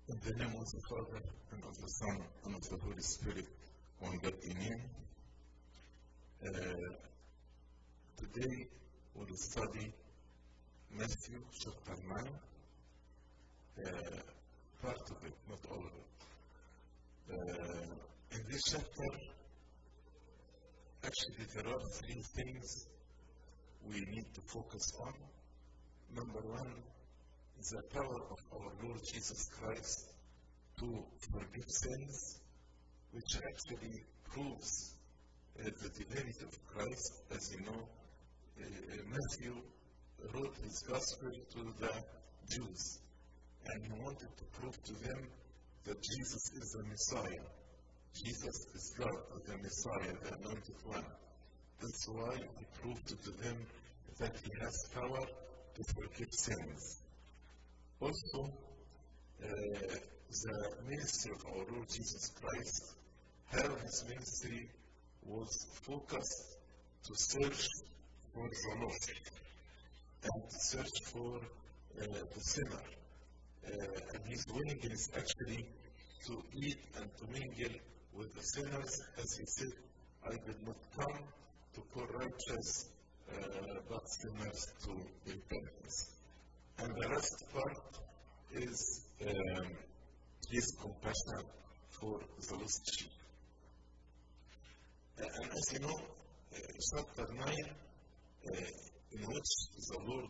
In the name of the Father, and of the Son, and of the Holy Spirit, one God, Amen. Today we will study Matthew chapter 9, part of it, not all of it. In this chapter, actually there are three things we need to focus on. Number one, the power of our Lord Jesus Christ to forgive sins, which actually proves the divinity of Christ. As you know, Matthew wrote his gospel to the Jews, and he wanted to prove to them that Jesus is the Messiah. Jesus is God, the Messiah, the Anointed One. That's why he proved to them that he has power to forgive sins. Also, the ministry of our Lord Jesus Christ, how his ministry was focused to search for the lost and to search for the sinner. And his willingness actually to eat and to mingle with the sinners, as he said, I did not come to call righteous, but sinners to repentance. And the last part is his compassion for the lost sheep. And as you know, chapter 9, in which the Lord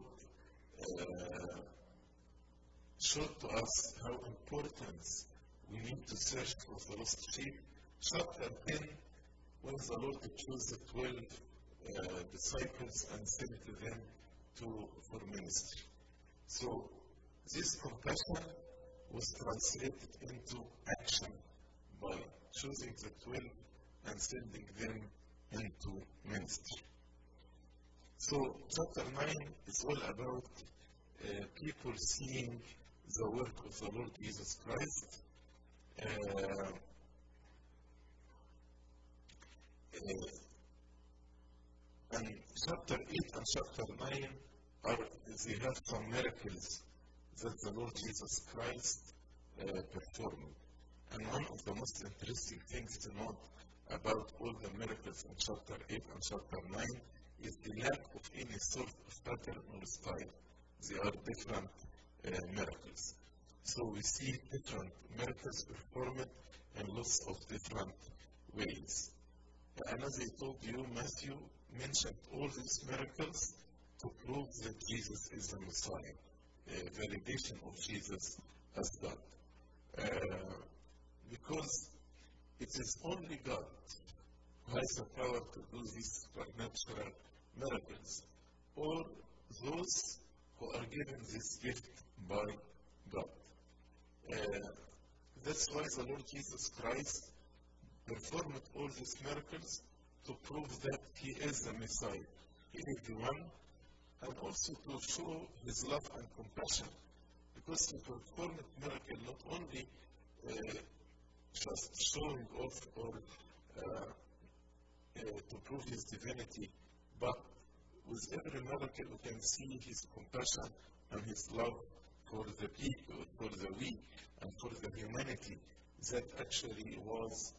showed to us how important we need to search for the lost sheep. Chapter 10, when the Lord chose the 12 disciples and sent them for ministry. So, this compassion was translated into action by choosing the 12 and sending them into ministry. So, chapter 9 is all about people seeing the work of the Lord Jesus Christ. And chapter 8 and chapter 9 they have some miracles that the Lord Jesus Christ performed. And one of the most interesting things to note about all the miracles in chapter 8 and chapter 9 is the lack of any sort of pattern or style. They are different miracles. So we see different miracles performed in lots of different ways. And as I told you, Matthew mentioned all these miracles to prove that Jesus is the Messiah, validation of Jesus as God. Because it is only God who has the power to do these supernatural miracles, or those who are given this gift by God. That's why the Lord Jesus Christ performed all these miracles to prove that he is the Messiah. He is the one, and also to show his love and compassion, because he performed miracle not only just showing off or to prove his divinity, but with every miracle we can see his compassion and his love for the people, for the weak, and for the humanity that actually was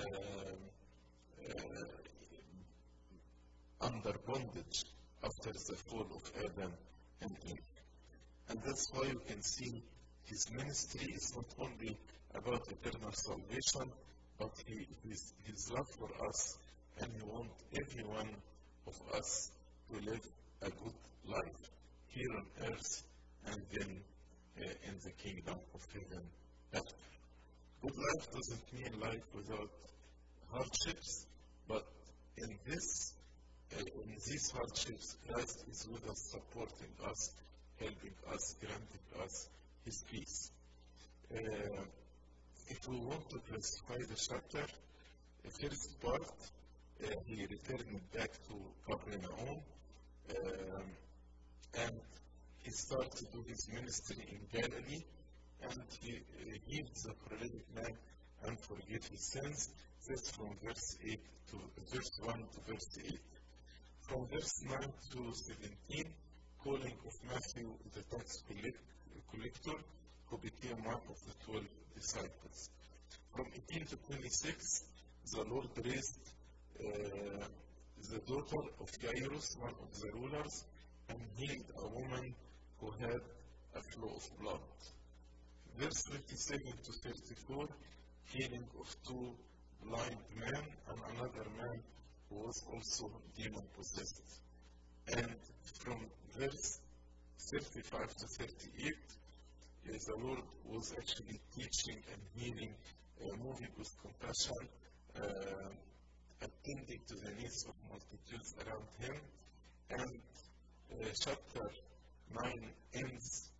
under bondage after the fall of Adam and Eve. And that's why you can see his ministry is not only about eternal salvation, but his love for us, and he wants every one of us to live a good life here on earth and then in the kingdom of heaven after. Good life doesn't mean life without hardships, but in these hardships, Christ is with us, supporting us, helping us, granting us his peace. If we want to classify the chapter, the first part, he returned back to Capernaum, and he started to do his ministry in Galilee, and he healed the paralytic man and forgave his sins. That's from verse 1 to verse 8. From verse 9 to 17, calling of Matthew the tax collector, who became one of the 12 disciples. From 18 to 26, the Lord raised the daughter of Jairus, one of the rulers, and healed a woman who had a flow of blood. Verse 27 to 34, healing of two blind men and another man who was also demon-possessed. And from verse 35 to 38, the Lord was actually teaching and healing, moving with compassion, attending to the needs of multitudes around him. And chapter 9 ends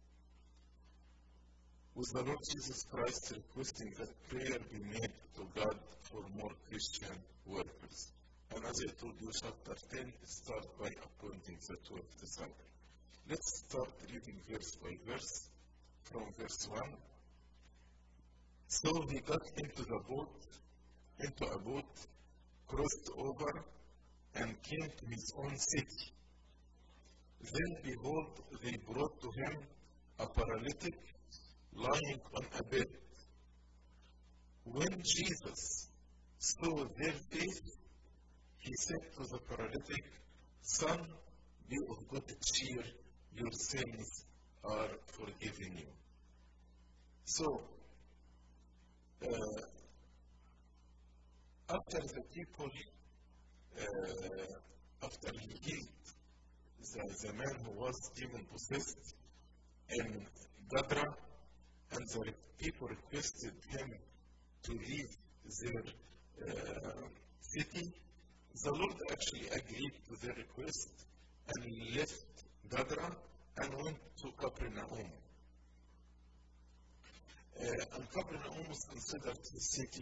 with the Lord Jesus Christ requesting that prayer be made to God for more Christian workers. And as I told you, chapter 10 starts by appointing the 12 disciples. Let's start reading verse by verse, from verse 1. So he got into a boat, crossed over, and came to his own city. Then behold, they brought to him a paralytic lying on a bed. When Jesus saw their faith, he said to the paralytic, Son, be of good cheer, your sins are forgiven you. So, after the people, after he healed the man who was demon-possessed in Gadara, and the people requested him to leave their city, the Lord actually agreed to their request and left Gadara and went to Capernaum. And Capernaum was considered a city.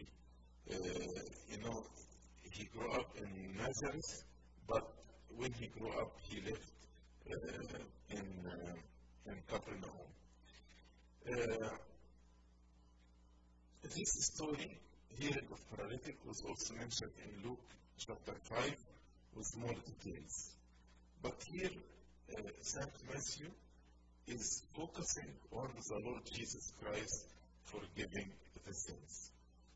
He grew up in Nazareth, but when he grew up, he lived in Capernaum. This story, healing of paralytic, was also mentioned in Luke chapter 5 with more details. But here, St. Matthew is focusing on the Lord Jesus Christ forgiving the sins.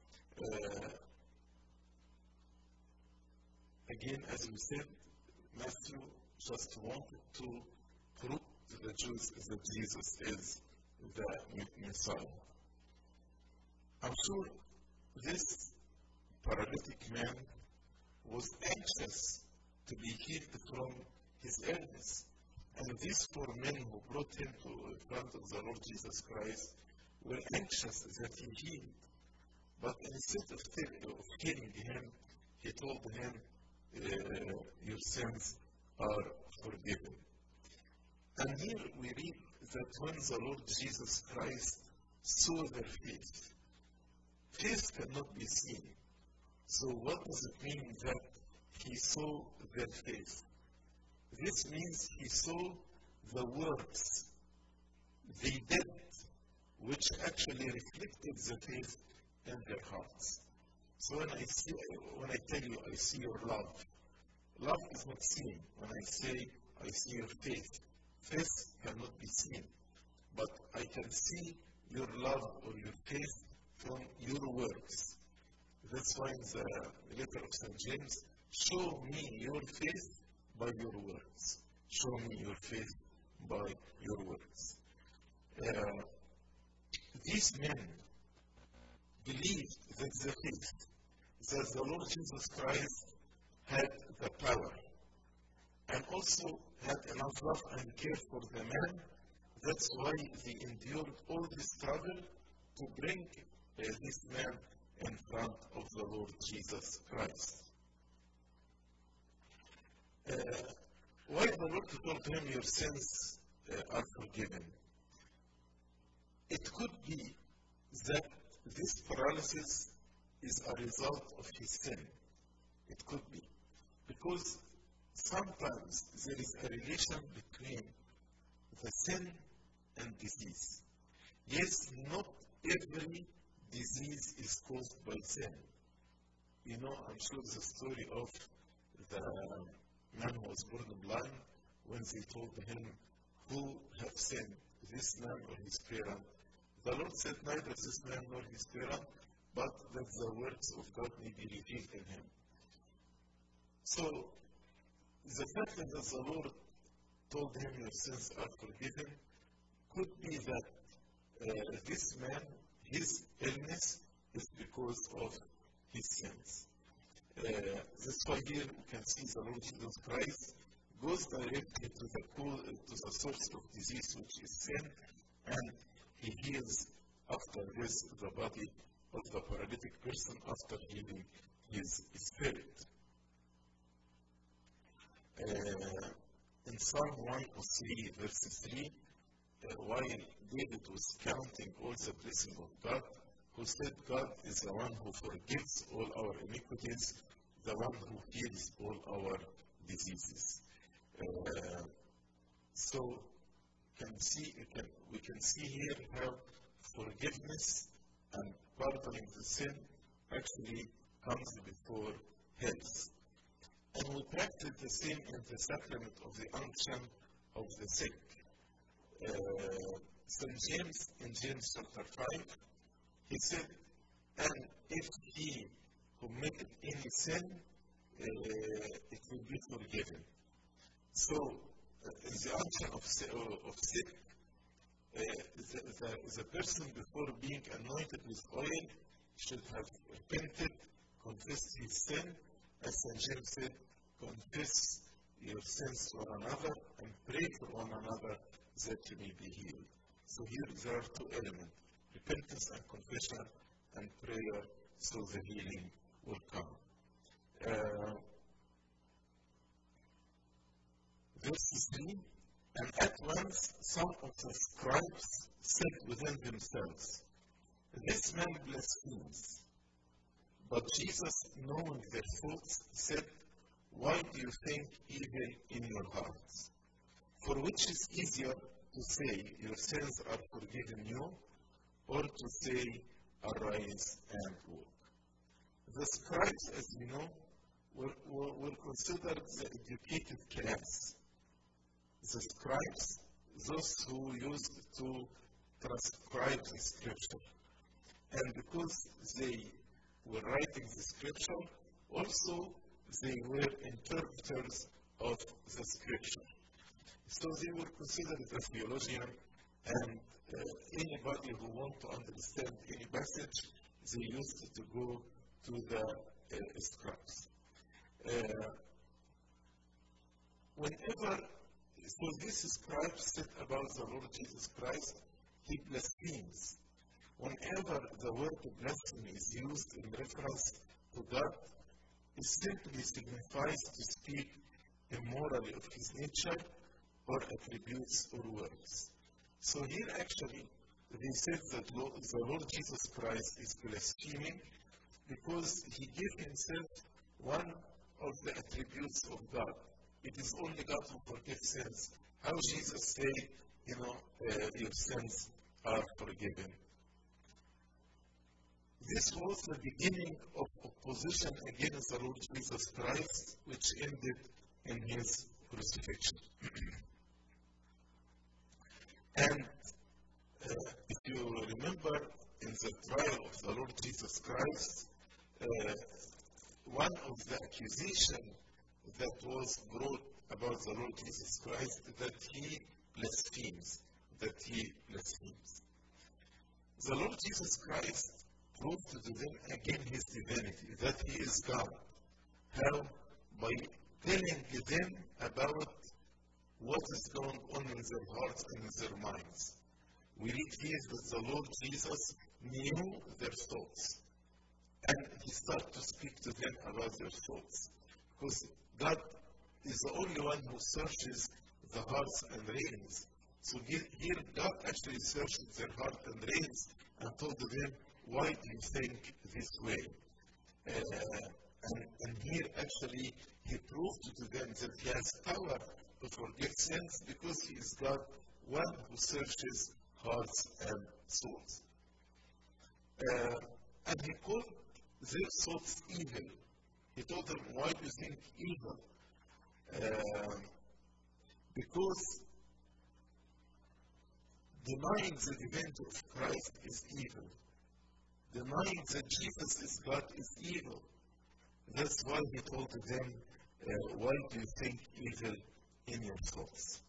Again, as we said, Matthew just wanted to prove to the Jews that Jesus is the Messiah. I'm sure this paralytic man was anxious to be healed from his illness. And these four men who brought him to front of the Lord Jesus Christ were anxious that he healed. But instead of healing him, he told him, your sins are forgiven. And here we read that when the Lord Jesus Christ saw their faith, faith cannot be seen. So what does it mean that he saw their faith? This means he saw the works they did, which actually reflected the faith in their hearts. So when I tell you I see your love is not seen. When I say I see your faith, faith cannot be seen. But I can see your love or your faith from your works. That's why in the letter of St. James, show me your faith by your works. Show me your faith by your works. These men believed that the faith, that the Lord Jesus Christ had the power and also had enough love and care for the man. That's why they endured all this struggle to bring this man in front of the Lord Jesus Christ. Why the Lord told him, your sins are forgiven? It could be that this paralysis is a result of his sin. It could be. Because sometimes there is a relation between the sin and disease. Yes, not every disease is caused by sin. I'm sure the story of the man who was born blind, when they told him, who have sinned, this man or his parent, The Lord said, neither this man nor his parent, but that the works of God may be revealed in him. So, the fact that the Lord told him your sins are forgiven could be that this man, his illness is because of his sins. That's why here we can see the Lord Jesus Christ goes directly to the source of disease, which is sin, and he heals after this the body of the paralytic person after healing his spirit. In Psalm 103, verse 3, while David was counting all the blessings of God, who said, God is the one who forgives all our iniquities, the one who heals all our diseases. So we can see here how forgiveness and pardoning the sin actually comes before health. And we practice the same in the sacrament of the unction of the sick. St. James, in James chapter 5, he said, and if he who maketh any sin, it will be forgiven. So, in the unction of sick, the person before being anointed with oil should have repented, confessed his sin, as St. James said, confess your sins to one another and pray for one another that you may be healed. So here there are two elements, repentance and confession and prayer, so the healing will come. Verse 3, and at once some of the scribes said within themselves, this man blasphemes. But Jesus, knowing their thoughts, said, why do you think evil in your hearts? For which is easier to say, your sins are forgiven you, or to say, arise and walk? The scribes, as we know, were considered the educated class. The scribes, those who used to transcribe the scripture. And because they were writing the scripture, also they were interpreters of the scripture. So they were considered a theologian, and anybody who wanted to understand any passage, they used to go to the scribes. So this scribe said about the Lord Jesus Christ, he blasphemes. Whenever the word blasphemy is used in reference to God, it simply signifies to speak immorally of his nature or attributes or works. So here actually, they said that the Lord Jesus Christ is blaspheming because he gave himself one of the attributes of God. It is only God who forgives sins. How Jesus said, your sins are forgiven. This was the beginning of opposition against the Lord Jesus Christ, which ended in his crucifixion. And if you remember in the trial of the Lord Jesus Christ, one of the accusations that was brought about the Lord Jesus Christ that he blasphemes. The Lord Jesus Christ proved to them again his divinity, that he is God. How? By telling them about what is going on in their hearts and in their minds. We read here that the Lord Jesus knew their thoughts. And he started to speak to them about their thoughts. Because God is the only one who searches the hearts and reins. So here God actually searched their heart and reins and told them, why do you think this way? And here actually he proved to them that he has power to forgive sins because he is God, one who searches hearts and souls. And he called their thoughts evil. He told them, why do you think evil? Because Denying the divinity of Christ is evil. Denying that Jesus is God is evil. That's why he told them, why do you think evil in your thoughts?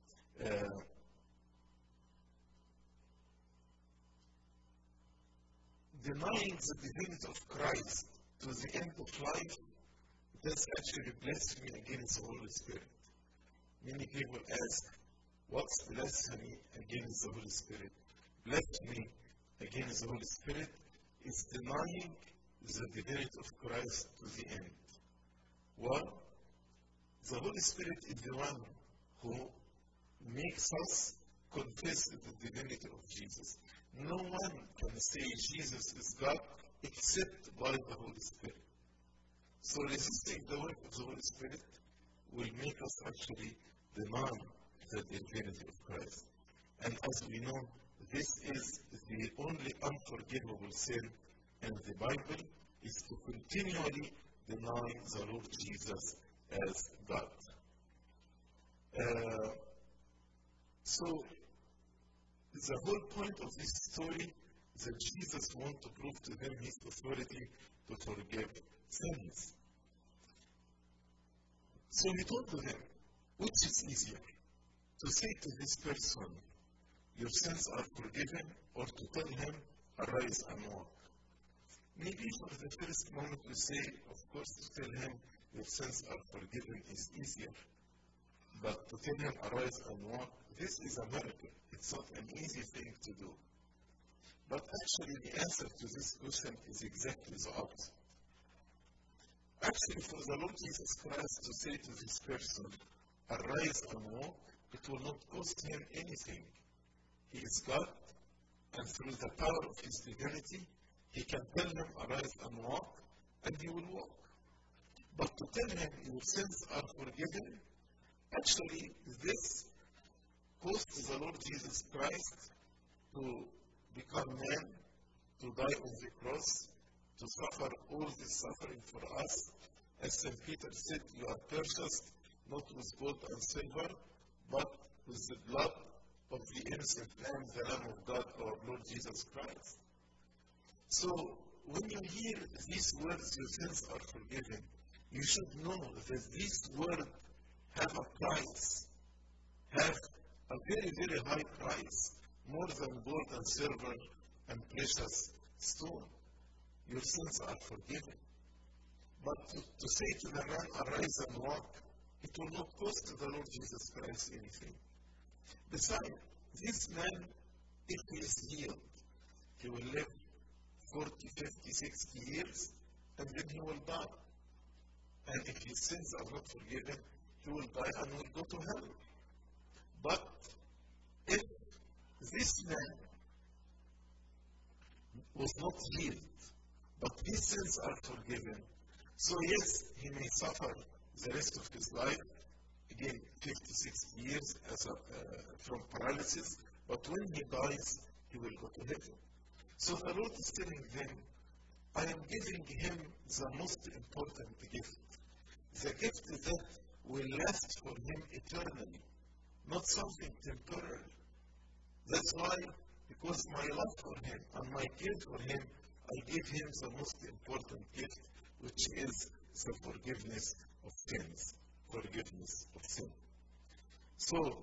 Denying the divinity of Christ to the end of life, that's actually blasphemy against the Holy Spirit. Many people ask, what's blasphemy against the Holy Spirit? Blasphemy against the Holy Spirit is denying the divinity of Christ to the end. Well, the Holy Spirit is the one who makes us confess the divinity of Jesus. No one can say Jesus is God except by the Holy Spirit. So resisting the work of the Holy Spirit will make us actually deny the divinity of Christ. And as we know, this is the only unforgivable sin in the Bible, is to continually deny the Lord Jesus as God. So, the whole point of this story is that Jesus wants to prove to them his authority to forgive sins. So he told to them, which is easier, to say to this person, your sins are forgiven, or to tell him, arise and walk? Maybe for the first moment we say, of course, to tell him, your sins are forgiven is easier. But to tell him, arise and walk, this is a miracle. It's not an easy thing to do. But actually, the answer to this question is exactly the opposite. Actually, for the Lord Jesus Christ to say to this person, arise and walk, it will not cost him anything. He is God, and through the power of his divinity, he can tell him, arise and walk, and he will walk. But to tell him your sins are forgiven, actually, this caused the Lord Jesus Christ to become man, to die on the cross, to suffer all this suffering for us. As St. Peter said, you are purchased not with gold and silver, but with the blood of the innocent Lamb, the Lamb of God, our Lord Jesus Christ. So, when you hear these words, your sins are forgiven, you should know that these words have a price, have a very, very high price, more than gold and silver and precious stone. Your sins are forgiven. But to say to the man, arise and walk, it will not cost the Lord Jesus Christ anything. Besides, this man, if he is healed, he will live 40, 50, 60 years, and then he will die. And if his sins are not forgiven, he will die and will go to hell. But if this man was not healed, but his sins are forgiven, so yes, he may suffer the rest of his life, again 50, 60 years from paralysis, but when he dies, he will go to heaven. So the Lord is telling them, I am giving him the most important gift. The gift that will last for him eternally, not something temporary. That's why, because my love for him and my care for him, I give him the most important gift, which is the forgiveness of sins. Forgiveness of sin. So,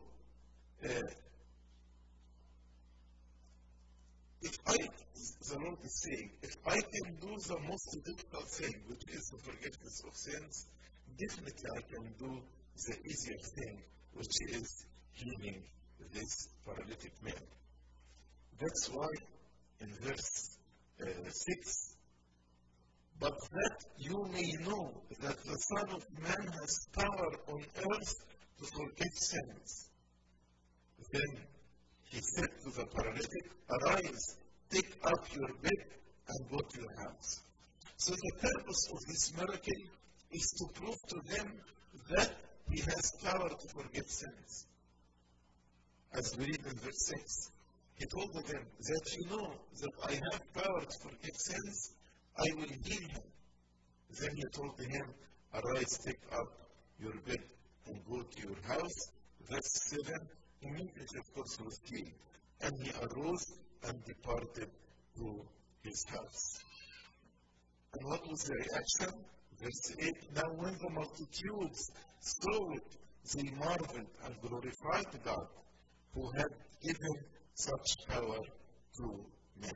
the Lord is saying, if I can do the most difficult thing, which is the forgiveness of sins, definitely I can do the easier thing, which is healing this paralytic man. That's why in verse 6, but that you may know that the Son of Man has power on earth to forgive sins. Then he said to the paralytic, arise, take up your bed and go to your house. So the purpose of this miracle is to prove to them that he has power to forgive sins. As we read in verse 6, he told them that you know that I have power to forgive sins, I will heal him. Then he told him, arise, take up your bed and go to your house. Verse 7, immediately of course he was healed. And he arose and departed to his house. And what was the reaction? Verse 8, now when the multitudes saw it, they marveled and glorified God, who had given such power to men.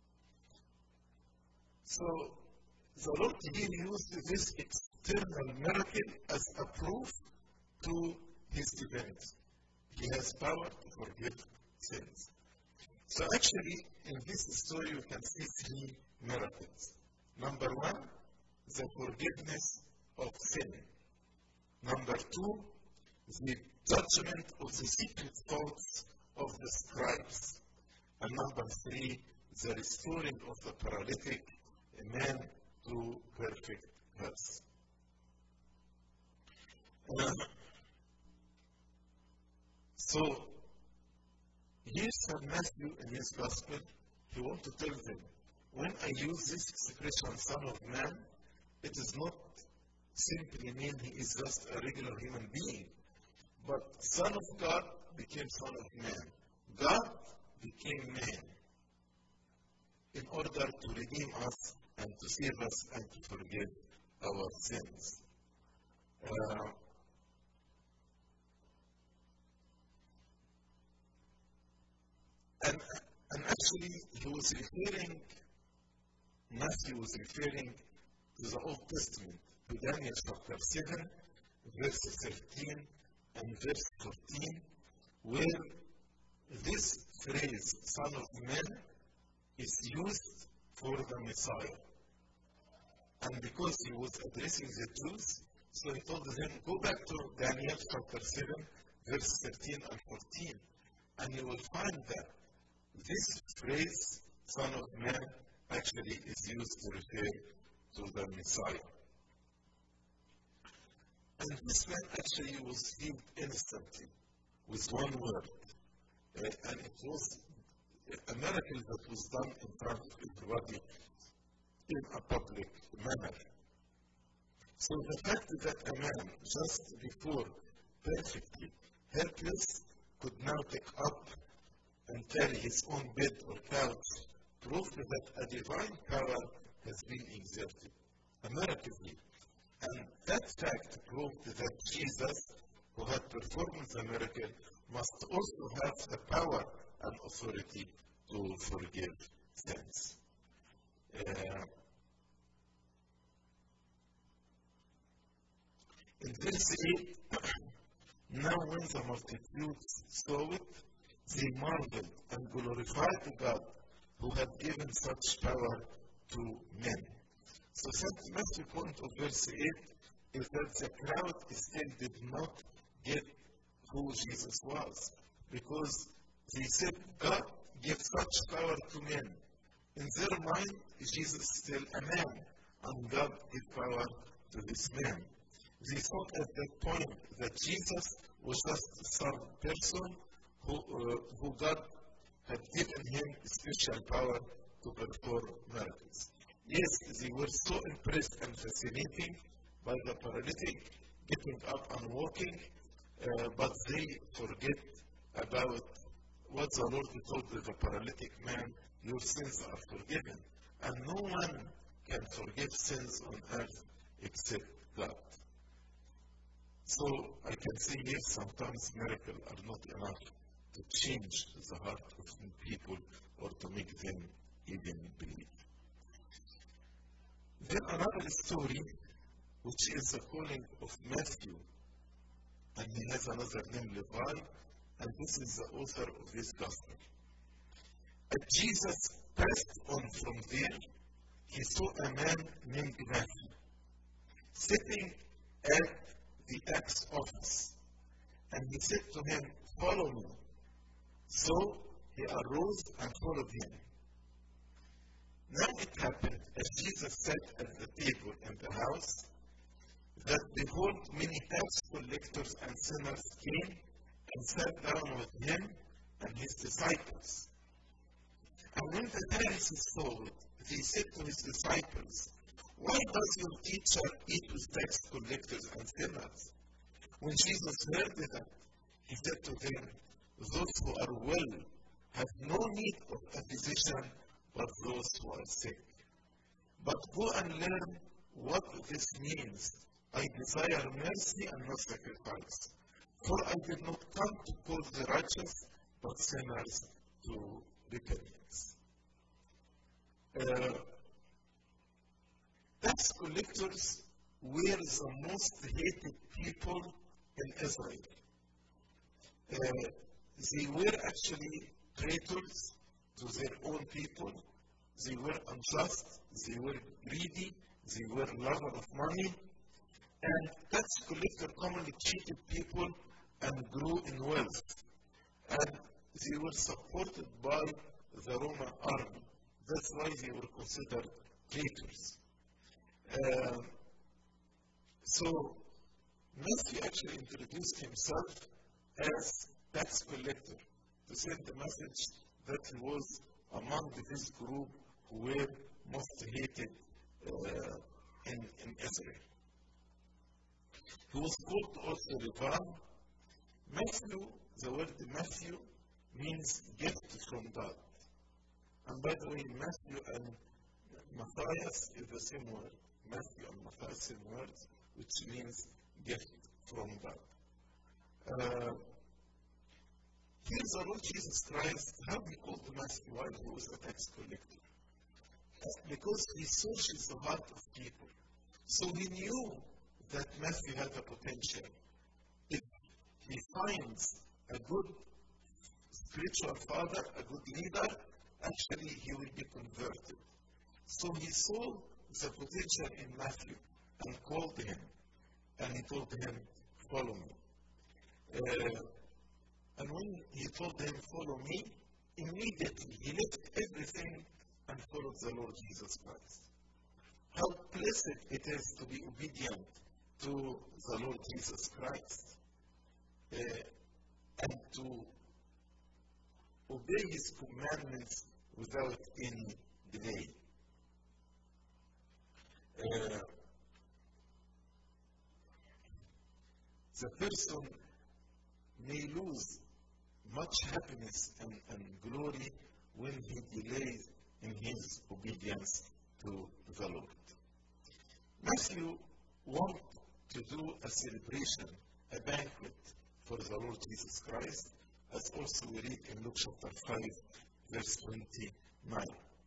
So, the Lord here used this external miracle as a proof to his divinity. He has power to forgive sins. So actually, in this story, you can see three miracles. Number one, the forgiveness of sin. Number two, the judgment of the secret thoughts of the scribes. And number three, the restoring of the paralytic man to perfect health. So, here St. Matthew in his Gospel, he wants to tell them, when I use this expression, Son of Man, it does not simply mean he is just a regular human being, but Son of God became Son of Man. God became man in order to redeem us and to save us and to forgive our sins. And actually, Matthew was referring to the Old Testament, to Daniel chapter 7, verse 13 and verse 14, where this phrase, Son of Man, is used for the Messiah. And because he was addressing the Jews, so he told them, go back to Daniel chapter 7, verse 13 and 14, and you will find that this phrase, Son of Man, actually is used to refer to the Messiah. And this man actually was healed instantly with one word. And it was a miracle that was done in front of everybody in a public manner. So the fact that a man just before perfectly helpless could now take up and carry his own bed or couch proved that a divine power has been exerted, a miracle. And that fact proved that Jesus, who had performed the miracle, must also have the power and authority to forgive sins. In verse 8, now when the multitudes saw it, they marveled and glorified God, who had given such power to men. So St. Matthew's point of verse 8 is that the crowd still did not get who Jesus was, because they said God gave such power to men. In their mind, Jesus is still a man, and God gave power to this man. They thought at that point that Jesus was just some person who God had given him special power to perform miracles. Yes, they were so impressed and fascinated by the paralytic getting up and walking, but they forget about what the Lord told the paralytic man, your sins are forgiven. And no one can forgive sins on earth except God. So I can see here sometimes miracles are not enough to change the heart of people or to make them even believe. Then another story, which is the calling of Matthew, and he has another name, Levi, and this is the author of this gospel. As Jesus passed on from there, he saw a man named Matthew sitting at the tax office, and he said to him, follow me. So he arose and followed him. Now it happened, as Jesus sat at the table in the house, that behold, many tax collectors and sinners came and sat down with him and his disciples. And when the Pharisees saw it, they said to his disciples, why does your teacher eat with tax collectors and sinners? When Jesus heard that, he said to them, those who are well have no need of a physician but those who are sick. But go and learn what this means. I desire mercy and not sacrifice. For I did not come to call the righteous, but sinners to repentance. Tax collectors were the most hated people in Israel. They were actually traitors to their own people. They were unjust, they were greedy, they were lovers of money, and tax collectors commonly cheated people and grew in wealth. And they were supported by the Roman army. That's why they were considered traitors. So Matthew actually introduced himself as tax collector to send the message that he was among this group who were most hated in Israel. He was called also Levi. Matthew, the word Matthew means gift from God. And by the way, Matthew and Matthias is the same word. Matthew and Matthias, same words, which means gift from God. Here the Lord Jesus Christ, how he called Matthew while he was a tax collector? Because he searches the heart of people. So he knew that Matthew had a potential. If he finds a good spiritual father, a good leader, actually he will be converted. So he saw the potential in Matthew and called him. And he told him, follow me. And when he told him, follow me, immediately he left everything and followed the Lord Jesus Christ. How blessed it is to be obedient to the Lord Jesus Christ and to obey his commandments without any delay. The person may lose much happiness and glory when he delays in his obedience to the Lord. Matthew wanted to do a celebration, a banquet for the Lord Jesus Christ, as also we read in Luke chapter 5, verse 29.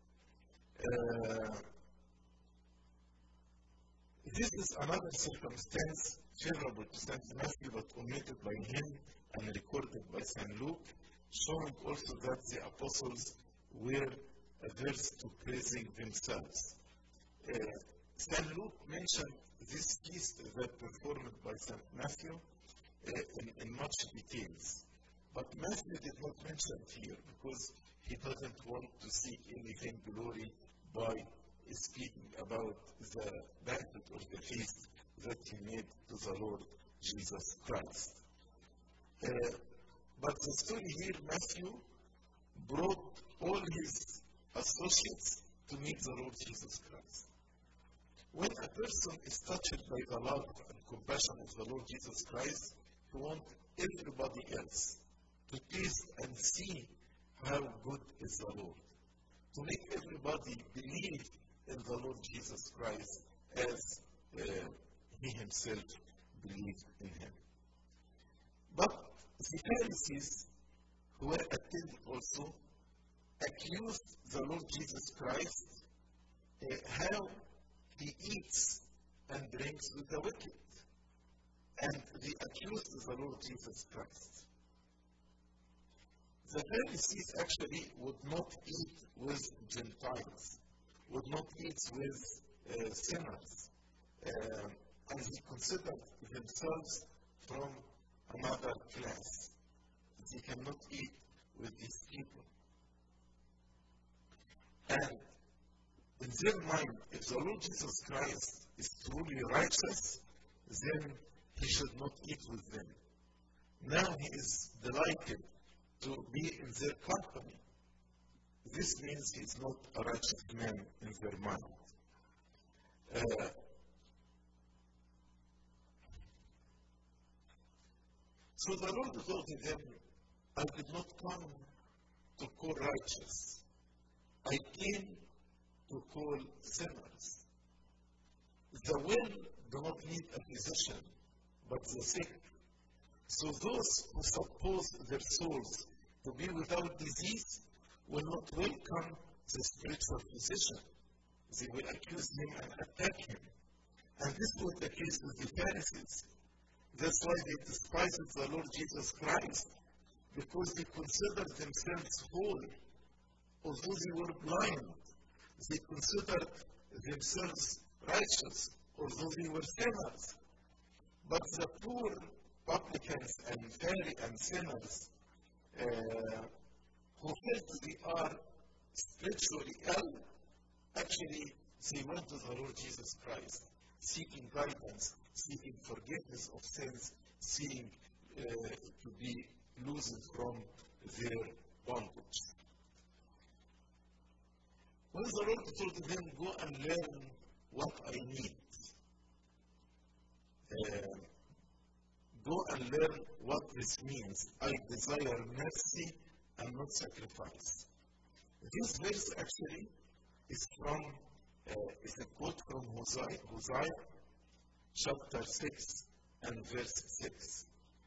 This is another circumstance favorable to St. Matthew, but omitted by him and recorded by St. Luke, showing also that the apostles were averse to praising themselves. St. Luke mentioned this feast that performed by St. Matthew in much details. But Matthew did not mention it here because he doesn't want to seek anything glory by speaking about the banquet or the feast that he made to the Lord Jesus Christ. But the story here, Matthew brought all his associates to meet the Lord Jesus Christ. When a person is touched by the love and compassion of the Lord Jesus Christ, he wants everybody else to taste and see how good is the Lord. To make everybody believe in the Lord Jesus Christ as he himself believed in him. But the Pharisees, who were attended also, accused the Lord Jesus Christ how he eats and drinks with the wicked. And they accused the Lord Jesus Christ. The Pharisees actually would not eat with Gentiles, would not eat with sinners, and they considered themselves from another class. They cannot eat with these people. And in their mind, if the Lord Jesus Christ is truly righteous, then he should not eat with them. Now he is delighted to be in their company. This means he is not a righteous man in their mind. So the Lord told them, I did not come to call righteous. I came to call sinners. The well do not need a physician, but the sick. So those who suppose their souls to be without disease will not welcome the spiritual physician. They will accuse him and attack him. And this was the case with the Pharisees. That's why they despised the Lord Jesus Christ, because they considered themselves whole. Although they were blind, they considered themselves righteous, although they were sinners. But the poor publicans and sinners who felt they are spiritually ill, actually they went to the Lord Jesus Christ, seeking guidance, seeking forgiveness of sins, seeking to be loosened from their bondage. When the Lord told them, go and learn what I need, go and learn what this means. I desire mercy and not sacrifice. This verse actually is a quote from Hosea chapter 6 and verse 6.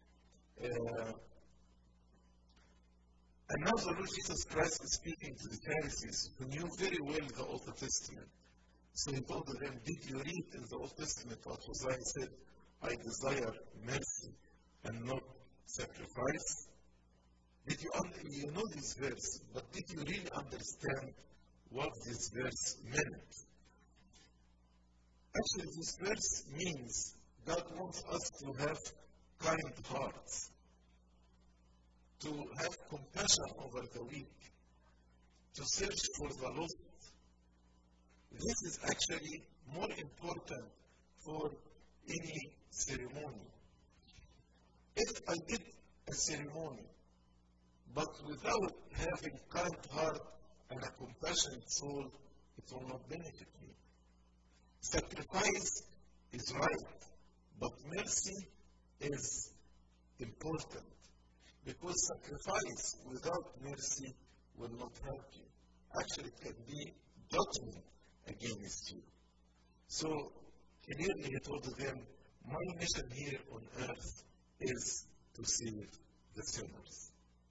And now the Lord Jesus Christ is speaking to the Pharisees who knew very well the Old Testament. So he told them, did you read in the Old Testament what Hosea said? I desire mercy and not sacrifice. Did you know this verse, but did you really understand what this verse meant? Actually, this verse means God wants us to have kind hearts, to have compassion over the weak, to search for the lost. This is actually more important for any ceremony. If I did a ceremony, but without having kind heart and a compassionate soul, it will not benefit me. Sacrifice is right, but mercy is important, because sacrifice without mercy will not help you. Actually, it can be judgment against you. So, clearly he told them, my mission here on earth is to save the sinners.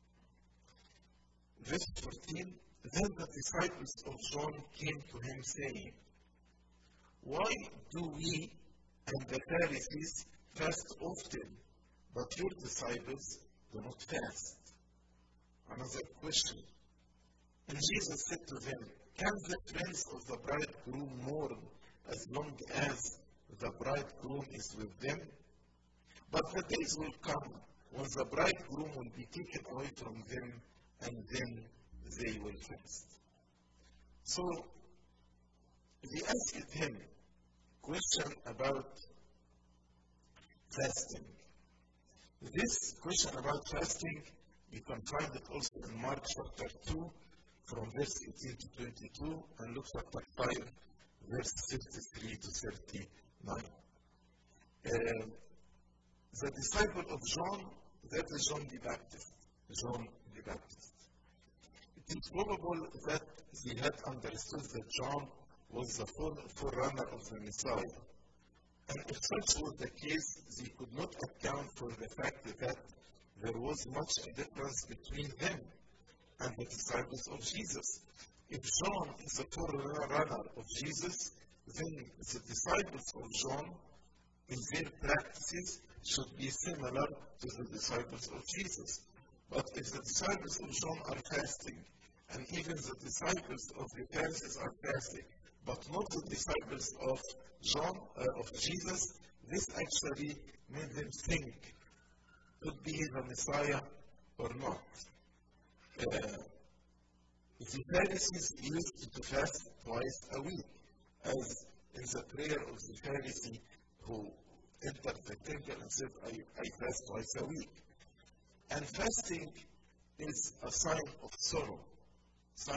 Verse 14, then the disciples of John came to him saying, why do we and the Pharisees fast often, but your disciples do not fast? Another question. And Jesus said to them, can the friends of the bridegroom mourn as long as the bridegroom is with them? But the days will come when the bridegroom will be taken away from them, and then they will fast. So, they asked him a question about fasting. This question about fasting, you can find it also in Mark chapter 2, from verse 18 to 22, and Luke chapter 5, verse 53 to 39. The disciple of John, that is John the Baptist. John the Baptist. It is probable that they had understood that John was the forerunner of the Messiah. And if such was the case, they could not account for the fact that there was much difference between them and the disciples of Jesus. If John is the forerunner of Jesus, then the disciples of John, in their practices, should be similar to the disciples of Jesus. But if the disciples of John are fasting, and even the disciples of the Pharisees are fasting, but not the disciples of Jesus, this actually made them think, could be the Messiah or not. The Pharisees used to fast twice a week, as in the prayer of the Pharisee who entered the temple and said, I fast twice a week. And fasting is a sign of sorrow. So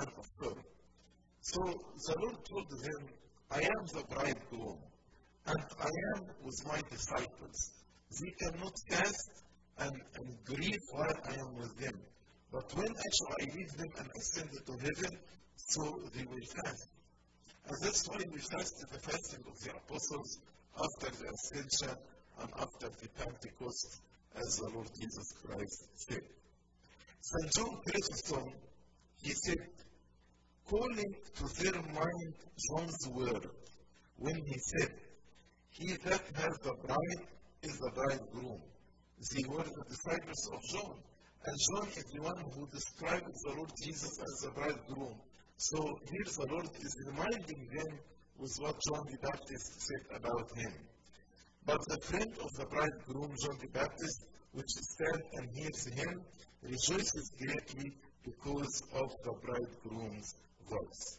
the Lord told them, I am the bridegroom, and I am with my disciples. They cannot fast and grieve while I am with them. But when actually I leave them and ascend to heaven, so they will fast. And that's why we fasted the fasting of the apostles after the ascension and after the Pentecost, as the Lord Jesus Christ said. St. John Chrysostom, he said, calling to their mind John's word, when he said, he that has the bride is the bridegroom. They were the disciples of John. And John is the one who describes the Lord Jesus as the bridegroom. So here the Lord is reminding them with what John the Baptist said about him. But the friend of the bridegroom, John the Baptist, which stands and hears him, rejoices greatly because of the bridegroom's voice.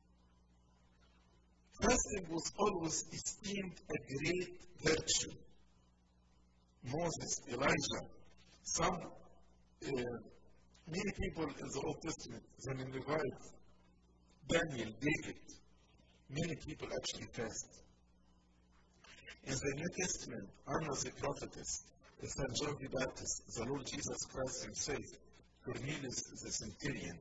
Fasting was always esteemed a great virtue. Moses, Elijah, many people in the Old Testament, the Ninevites, Daniel, David, many people actually fast. In the New Testament, Anna the prophetess, St. John the Baptist, the Lord Jesus Christ himself, Cornelius the centurion.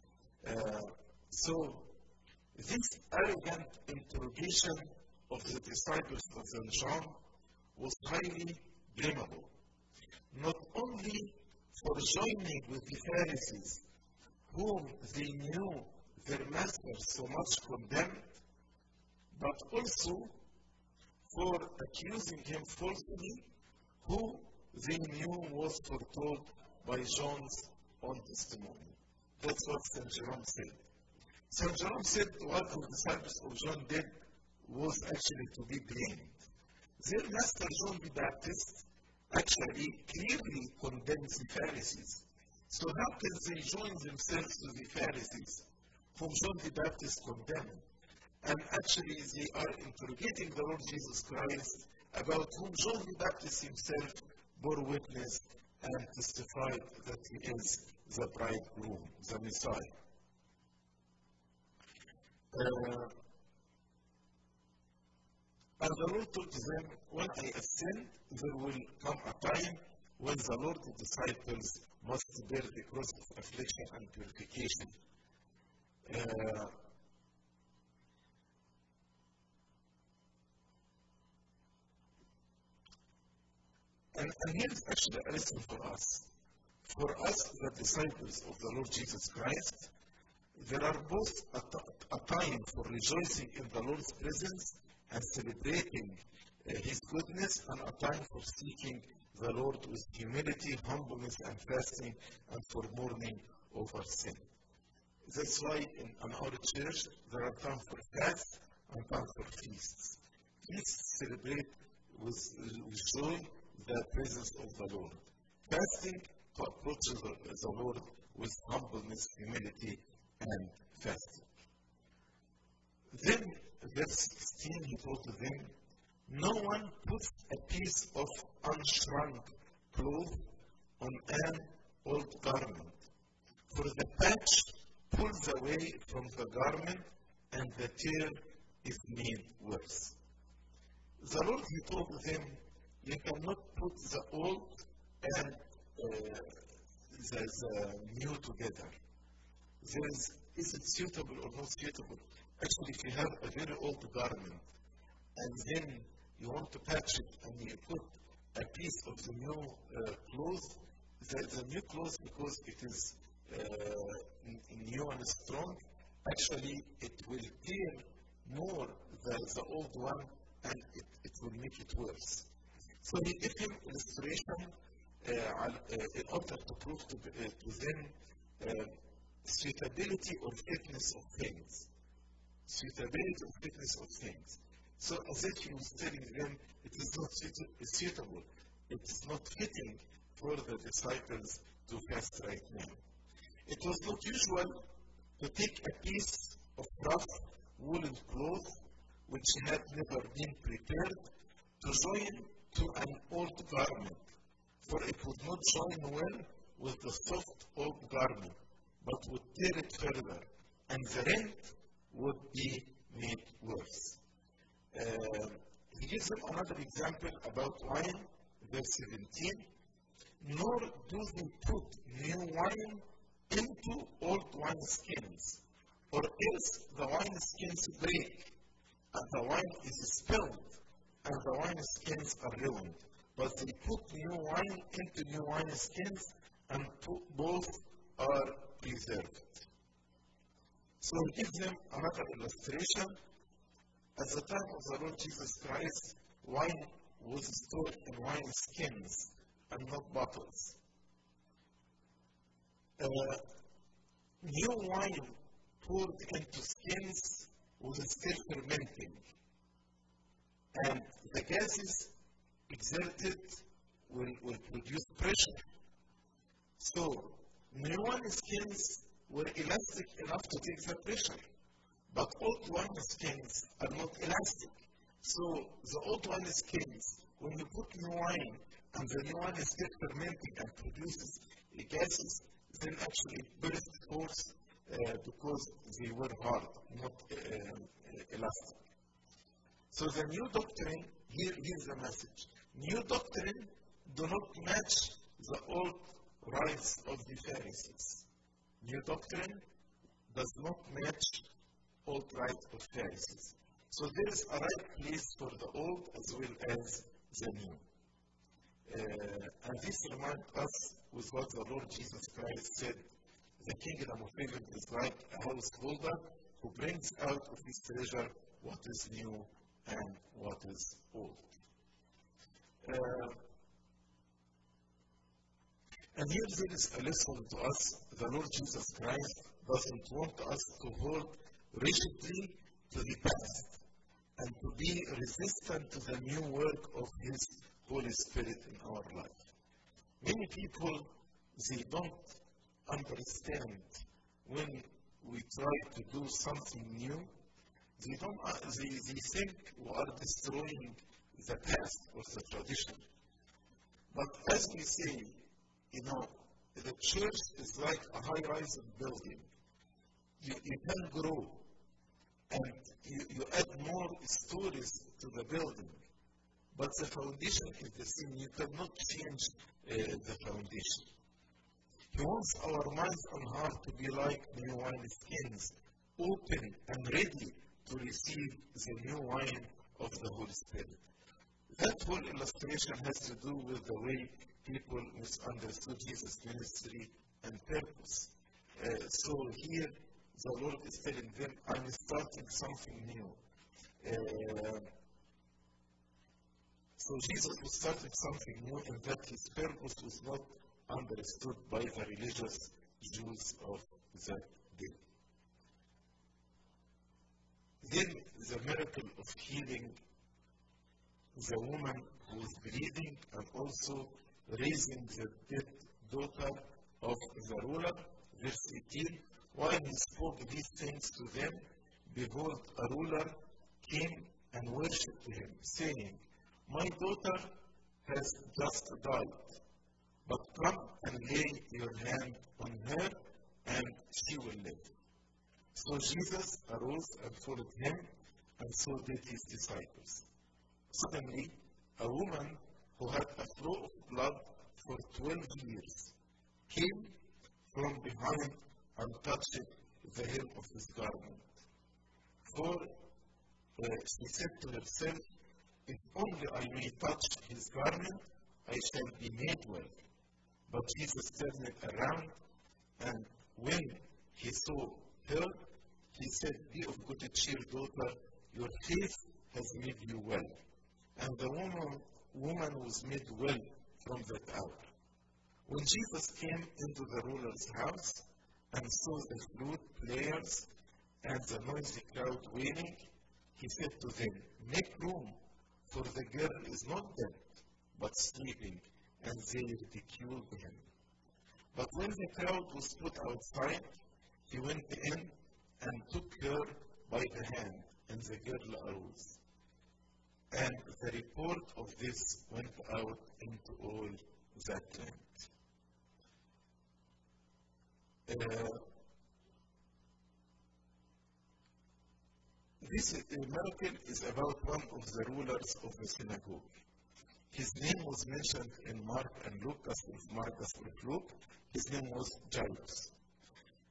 So, this arrogant interrogation of the disciples of St. John was highly blamable. Not only for joining with the Pharisees, whom they knew their master so much condemned, but also for accusing him falsely, who they knew was foretold by John's own testimony. That's what St. Jerome said. St. Jerome said what the disciples of John did was actually to be blamed. Their master John the Baptist actually clearly condemns the Pharisees. So how can they join themselves to the Pharisees, whom John the Baptist condemned? And actually they are interrogating the Lord Jesus Christ about whom John the Baptist himself bore witness and testified that he is the bridegroom, the Messiah. And the Lord told them, when I ascend, there will come a time when the Lord's disciples must bear the cross of affliction and purification. And here's actually a lesson for us. For us, the disciples of the Lord Jesus Christ, there are both a time for rejoicing in the Lord's presence and celebrating His goodness, and a time for seeking the Lord with humility, humbleness, and fasting, and for mourning over sin. That's why in our church there are times for fast and times for feasts. Feasts celebrate with joy the presence of the Lord. Fasting to approach the Lord with humbleness, humility, and fasting. Then, verse 16, he told them, no one puts a piece of unshrunk cloth on an old garment, for the patch pulls away from the garment, and the tear is made worse. The Lord, he told them, you cannot put the old and the new together. Is it suitable or not suitable? Actually, if you have a very old garment and then you want to patch it and you put a piece of the new cloth, the new cloth, because it is new and strong, actually it will tear more than the old one, and it will make it worse. So he gave him illustration in order to prove to them suitability or fitness of things. Suitability or fitness of things. So as if he was telling them, it is not suitable, it is not fitting for the disciples to fast right now. It was not usual to take a piece of rough woolen cloth which had never been prepared to join to an old garment, for it would not join well with the soft old garment, but would tear it further, and the rent would be made worse. He gives them another example about wine, verse 17. Nor do they put new wine into old wineskins, or else the wineskins break, and the wine is spilled, and the wineskins are ruined. But they put new wine into new wineskins, and both are preserved. So he gives them another illustration. At the time of the Lord Jesus Christ, wine was stored in wineskins and not bottles. New wine poured into skins was still fermenting, and the gases exerted will produce pressure. So, new wineskins were elastic enough to take the pressure, but old wineskins are not elastic. So, the old wineskins, when you put new wine and the new wine is still fermenting and produces gases, then actually burst forth because they were hard, not elastic. So the new doctrine, here's the message. New doctrine do not match the old rites of the Pharisees. New doctrine does not match old rites of Pharisees. So there is a right place for the old as well as the new. And this reminds us with what the Lord Jesus Christ said, the kingdom of heaven is like a householder who brings out of his treasure what is new and what is old. And here there is a lesson to us. The Lord Jesus Christ doesn't want us to hold rigidly to the past and to be resistant to the new work of His Holy Spirit in our life. Many people, they don't understand when we try to do something new. They think we are destroying the past or the tradition. But as we say, the church is like a high-rise building. You can grow, and you add more stories to the building. But the foundation is the same. You cannot change the foundation. He wants our minds and heart to be like new wineskins, open and ready to receive the new wine of the Holy Spirit. That whole illustration has to do with the way people misunderstood Jesus' ministry and purpose. So here, the Lord is telling them, I'm starting something new. So Jesus was starting something new, and that his purpose was not understood by the religious Jews of that day. Then the miracle of healing the woman who was bleeding and also raising the dead daughter of the ruler, verse 18, while he spoke these things to them, behold, a ruler came and worshipped him, saying, my daughter has just died, but come and lay your hand on her, and she will live. So Jesus arose and followed him, and so did his disciples. Suddenly, a woman who had a flow of blood for 12 years came from behind and touched the hem of his garment. For she said to herself, if only I may touch his garment, I shall be made well. But Jesus turned it around, and when he saw her, he said, be of good cheer, daughter, your faith has made you well. And the woman was made well from that hour. When Jesus came into the ruler's house and saw the flute players and the noisy crowd wailing, he said to them, make room, for the girl is not dead, but sleeping. And they ridiculed him. But when the crowd was put outside, he went in and took her by the hand, and the girl arose. And the report of this went out into all that land. This miracle is about one of the rulers of the synagogue. His name was mentioned in Mark and Luke, as of Mark as of Luke. His name was Jairus.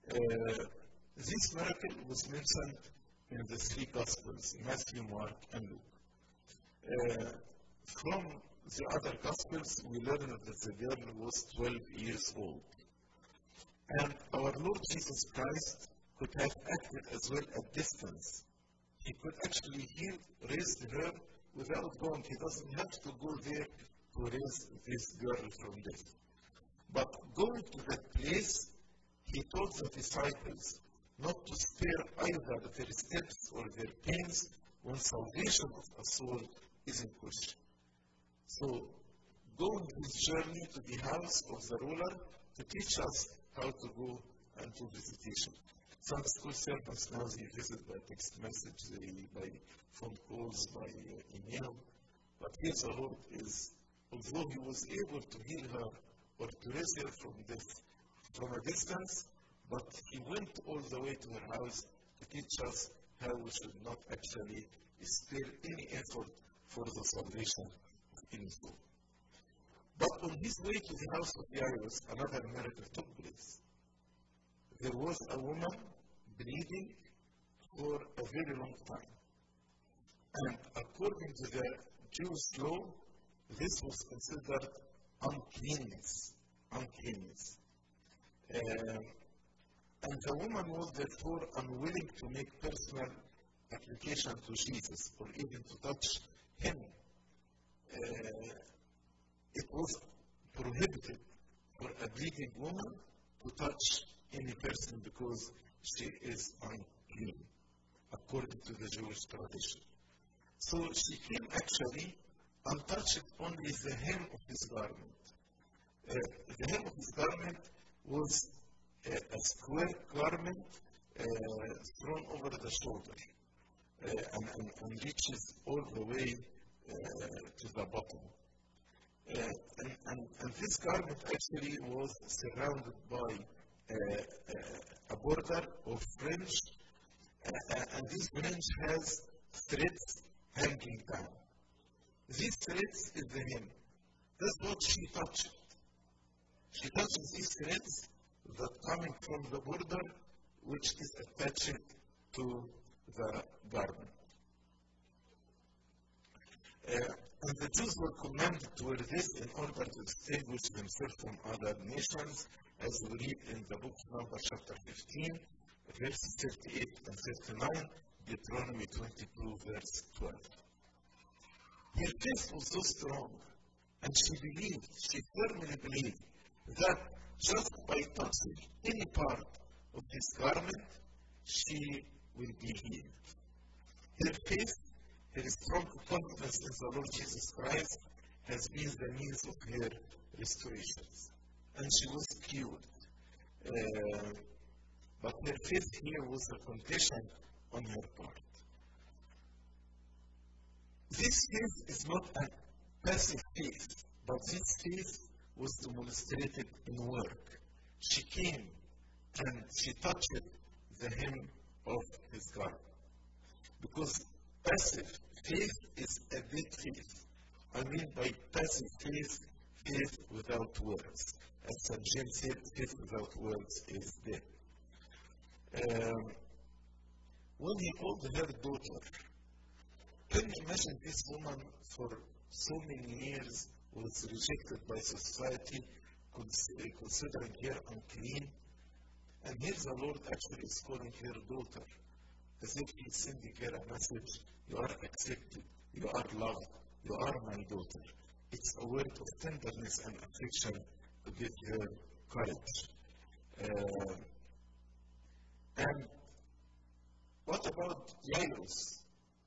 This miracle was mentioned in the three Gospels, Matthew, Mark, and Luke. From the other Gospels, we learn that the girl was 12 years old. And our Lord Jesus Christ could have acted as well at distance. He could actually raise her without going. He doesn't have to go there to raise this girl from death. But going to that place, he told the disciples not to spare either their steps or their pains when salvation of a soul is in question. So, go on this journey to the house of the ruler to teach us how to go and do visitation. Some school servants now they visit by text message, by phone calls, by email. But here the Lord is, although He was able to heal her or to raise her from death from a distance, but He went all the way to her house to teach us how we should not actually spare any effort for the salvation of any soul. But on His way to the house of Jairus, another miracle took place. There was a woman bleeding for a very long time. And according to the Jewish law, this was considered uncleanness. And the woman was therefore unwilling to make personal application to Jesus or even to touch Him. It was prohibited for a bleeding woman to touch any person because she is unclean, according to the Jewish tradition. So she came actually and touched only the hem of His garment. The hem of His garment was a square garment thrown over the shoulder and reaches all the way to the bottom. And this garment actually was surrounded by a border of fringe, and this fringe has threads hanging down. These threads is the hem. That's what she touched. She touches these threads that coming from the border, which is attached to the garment. And the Jews were commanded to wear this in order to distinguish themselves from other nations, as we read in the book of Numbers chapter 15, verses 38 and 39, Deuteronomy 22, verse 12. Her faith was so strong, and she firmly believed, that just by touching any part of His garment, she will be healed. Her faith, her strong confidence in the Lord Jesus Christ, has been the means of her restoration. And she was cured. But her faith here was a condition on her part. This faith is not a passive faith, but this faith was demonstrated in work. She came and she touched the hem of His garment. Because passive faith is a dead faith. I mean by passive faith, faith without works. As St. James said, faith without works is dead. When He called her daughter, can you imagine this woman for so many years was rejected by society, considering her unclean? And here the Lord actually is calling her daughter, as if He's sending her a message: you are accepted, you are loved, you are my daughter. It's a word of tenderness and affection to give her courage. And what about Jairus?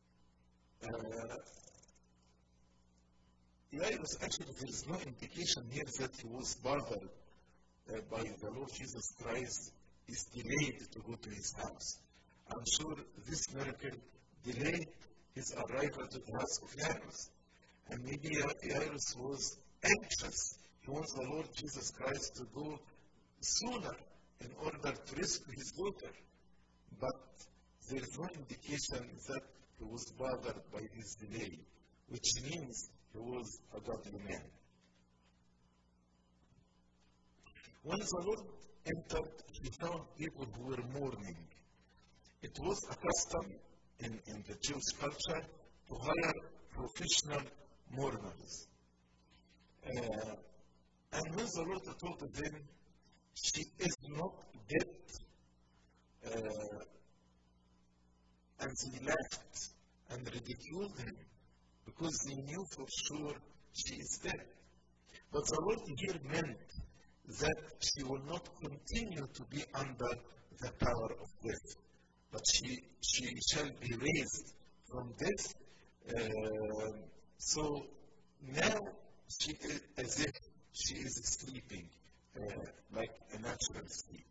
Jairus, actually, there is no indication here that he was bothered by the Lord Jesus Christ, is delayed to go to his house. I'm sure this miracle delayed his arrival to the house of Jairus. And maybe Jairus was anxious. He wants the Lord Jesus Christ to go sooner in order to rescue his daughter. But there is no indication that he was bothered by his delay, which means he was a godly man. When the Lord entered, he found people who were mourning. It was a custom in the Jewish culture to hire professional mourners. And when the Lord told them, she is not dead, and they laughed and ridiculed him because they knew for sure she is dead. But the Lord here meant that she will not continue to be under the power of death, but she shall be raised from death. So now she is as if she is sleeping, like a natural sleep.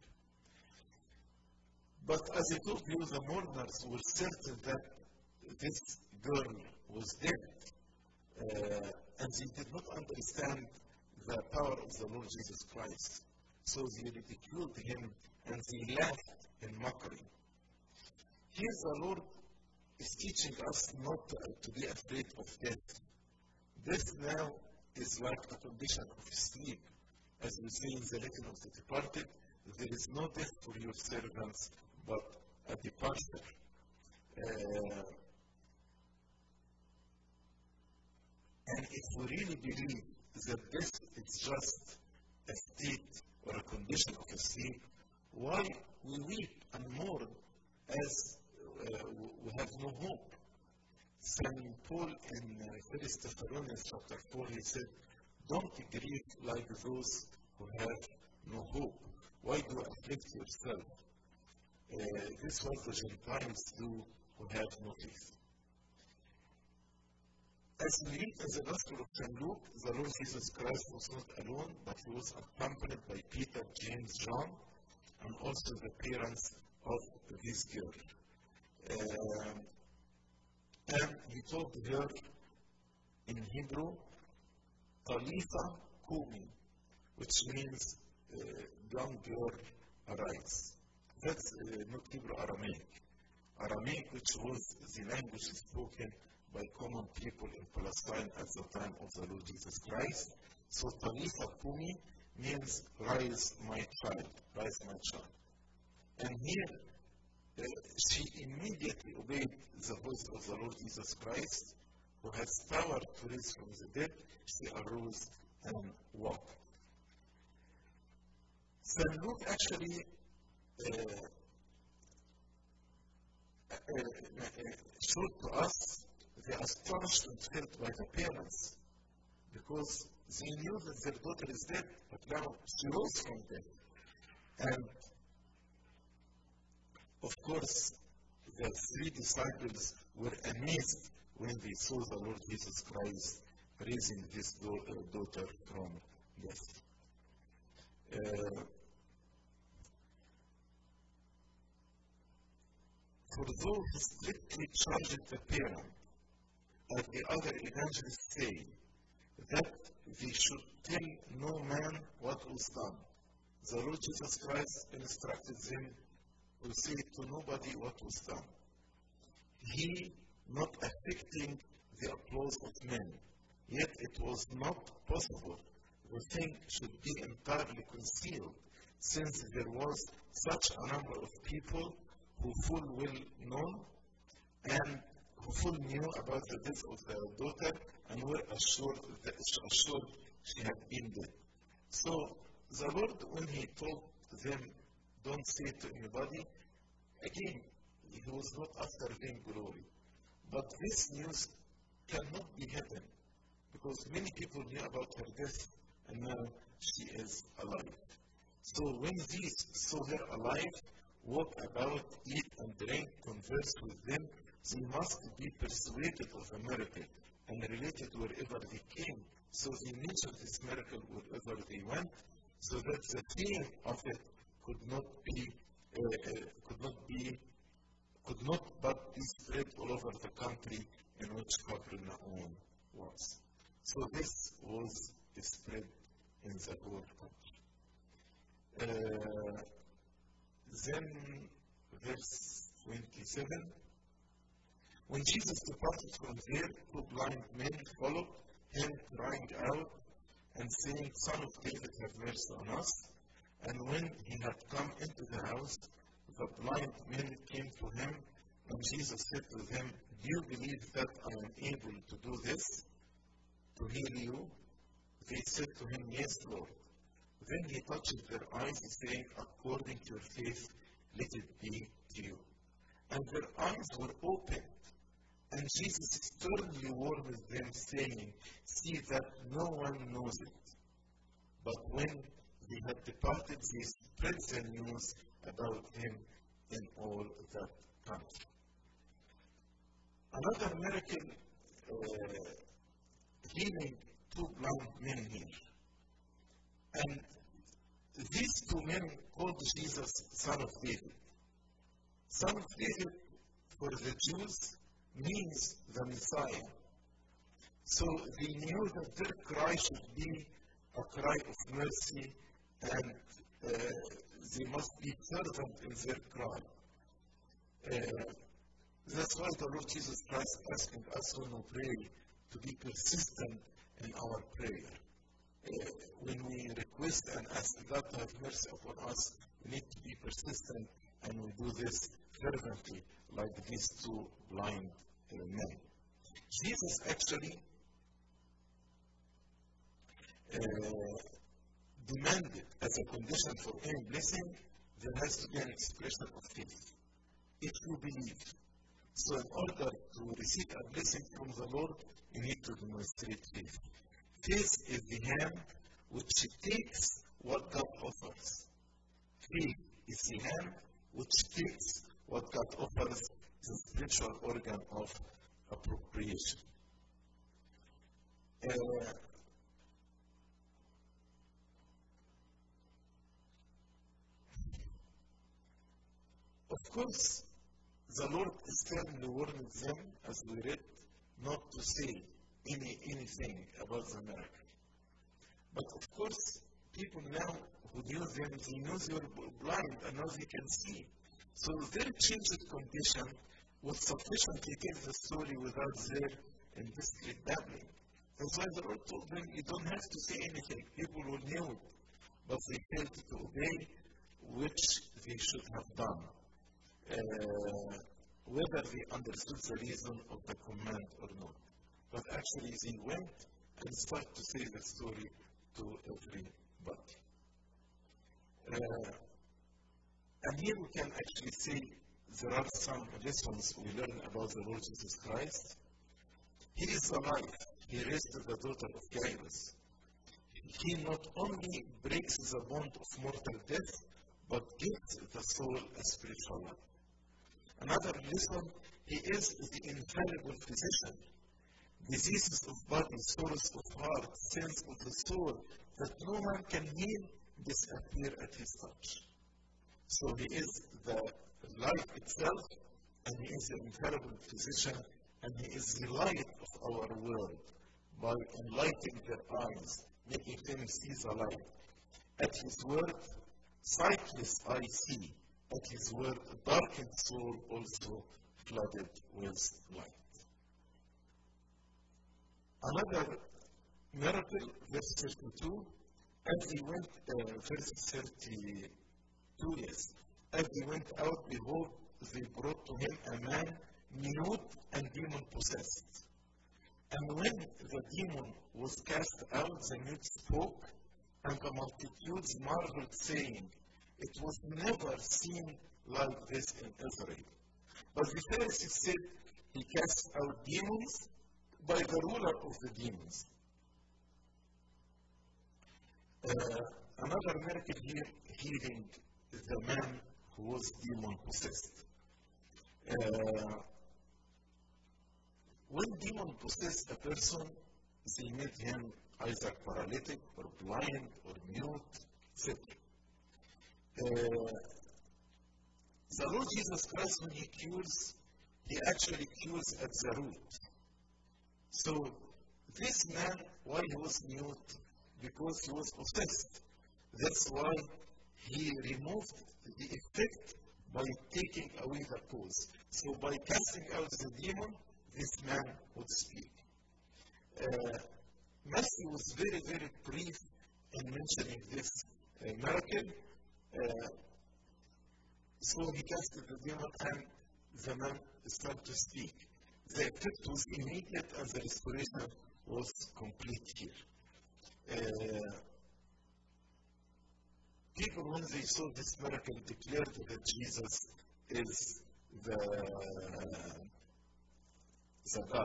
But as I told you, the mourners were certain that this girl was dead, and they did not understand the power of the Lord Jesus Christ. So they ridiculed him and they laughed in mockery. Here the Lord is teaching us not to be afraid of death. Death now is like a condition of sleep. As we say in the lesson of the departed, there is no death for your servants, but a departure. And if we really believe that death is just a state or a condition of a sleep, why we weep and mourn as we have no hope? St. Paul in 1 Thessalonians chapter 4, he said, don't grieve like those who have no hope. Why do you afflict yourself? This was the Gentiles do who have no faith. As we read in the Gospel of St. Luke, the Lord Jesus Christ was not alone, but he was accompanied by Peter, James, John, and also the parents of this girl. And he told her in Hebrew, Talitha Kumi, which means young girl, arise. That's not Hebrew, Aramaic. Aramaic, which was the language spoken by common people in Palestine at the time of the Lord Jesus Christ. So Talitha Kumi means rise my child, rise my child. And here she immediately obeyed the voice of the Lord Jesus Christ, who has power to raise from the dead. She arose and walked. St. Luke actually showed to us the astonishment felt by the parents, because they knew that their daughter is dead, but now she rose from death. And of course, the three disciples were amazed when they saw the Lord Jesus Christ raising this daughter from death. For those who strictly charged the parent, as the other evangelists say, that they should tell no man what was done. The Lord Jesus Christ instructed them to say to nobody what was done. He not affecting the applause of men, yet it was not possible. The thing should be entirely concealed, since there was such a number of people who full well known and who full knew about the death of their daughter and were assured she had been dead. So the Lord, when he told them, don't say to anybody, again, he was not after vainglory. But this news cannot be hidden, because many people knew about her death and now she is alive. So when these saw her alive, walk about, eat and drink, converse with them, they must be persuaded of a miracle and relate it wherever they came. So they mentioned this miracle wherever they went, so that the fame of it could not but be spread all over the country in which Capernaum was. So this was spread in the whole country. Then verse 27. When Jesus departed from there, 2 blind men followed him, crying out and saying, Son of David, have mercy on us. And when he had come into the house, the blind men came to him, and Jesus said to them, "Do you believe that I am able to do this, to heal you?" They said to him, "Yes, Lord." Then he touched their eyes, saying, "According to your faith, let it be to you." And their eyes were opened. And Jesus sternly warned them, saying, "See that no one knows it." But when they had departed, they spread the news about him in all that country. Another miracle, healing two blind men here. And these two men called Jesus Son of David. Son of David for the Jews means the Messiah. So they knew that their cry should be a cry of mercy, and they must be fervent in their cry. That's why the Lord Jesus Christ is asking us when we pray to be persistent in our prayer. When we request and ask God to have mercy upon us, we need to be persistent, and we do this fervently, like these two blind men. Jesus actually demanded, as a condition for any blessing, there has to be an expression of faith. If you believe. So in order to receive a blessing from the Lord, you need to demonstrate faith. Faith is the hand which takes what God offers. Faith is the hand which takes what God offers, the spiritual organ of appropriation. Of course, the Lord is sternly warning them, as we read, not to say anything about the miracle. But of course, people now who knew them, they knew they were blind, and now they can see. So their changed condition would sufficiently tell the story without their indiscreet babbling. That's why the Lord told them, you don't have to say anything. People will know it. But they failed to obey, which they should have done. Whether they understood the reason of the command or not. But actually they went and started to say the story to everybody. And here we can actually say there are some lessons we learn about the Lord Jesus Christ. He is alive. He raised the daughter of Jairus. He not only breaks the bond of mortal death, but gives the soul a spiritual life. Another lesson, he is the infallible physician. Diseases of body, sorrows of heart, sins of the soul that no man can heal disappear at his touch. So he is the life itself, and he is the infallible physician, and he is the light of our world by enlightening their eyes, making them see the light. At his word, sightless eye see. At his word, darkened soul also flooded with light. Another miracle, verse 32, as they went, verse 32, yes, as they went out, behold, they brought to him a man mute and demon-possessed. And when the demon was cast out, the mute spoke, and the multitudes marveled, saying, it was never seen like this in Israel. But the Pharisees said, he cast out demons by the ruler of the demons. Another miracle here, healing the man who was demon-possessed. When demon-possessed a person, they made him either paralytic or blind or mute, etc. The Lord Jesus Christ, when he cures, he actually cures at the root. So this man, why he was mute? Because he was possessed. That's why he removed the effect by taking away the cause. So by casting out the demon, this man would speak. Matthew was very, very brief in mentioning this miracle, Uh, so he casted the demon, and the man started to speak. The effect was immediate, and the restoration was complete here. People, when they saw this miracle, declared that Jesus is the God.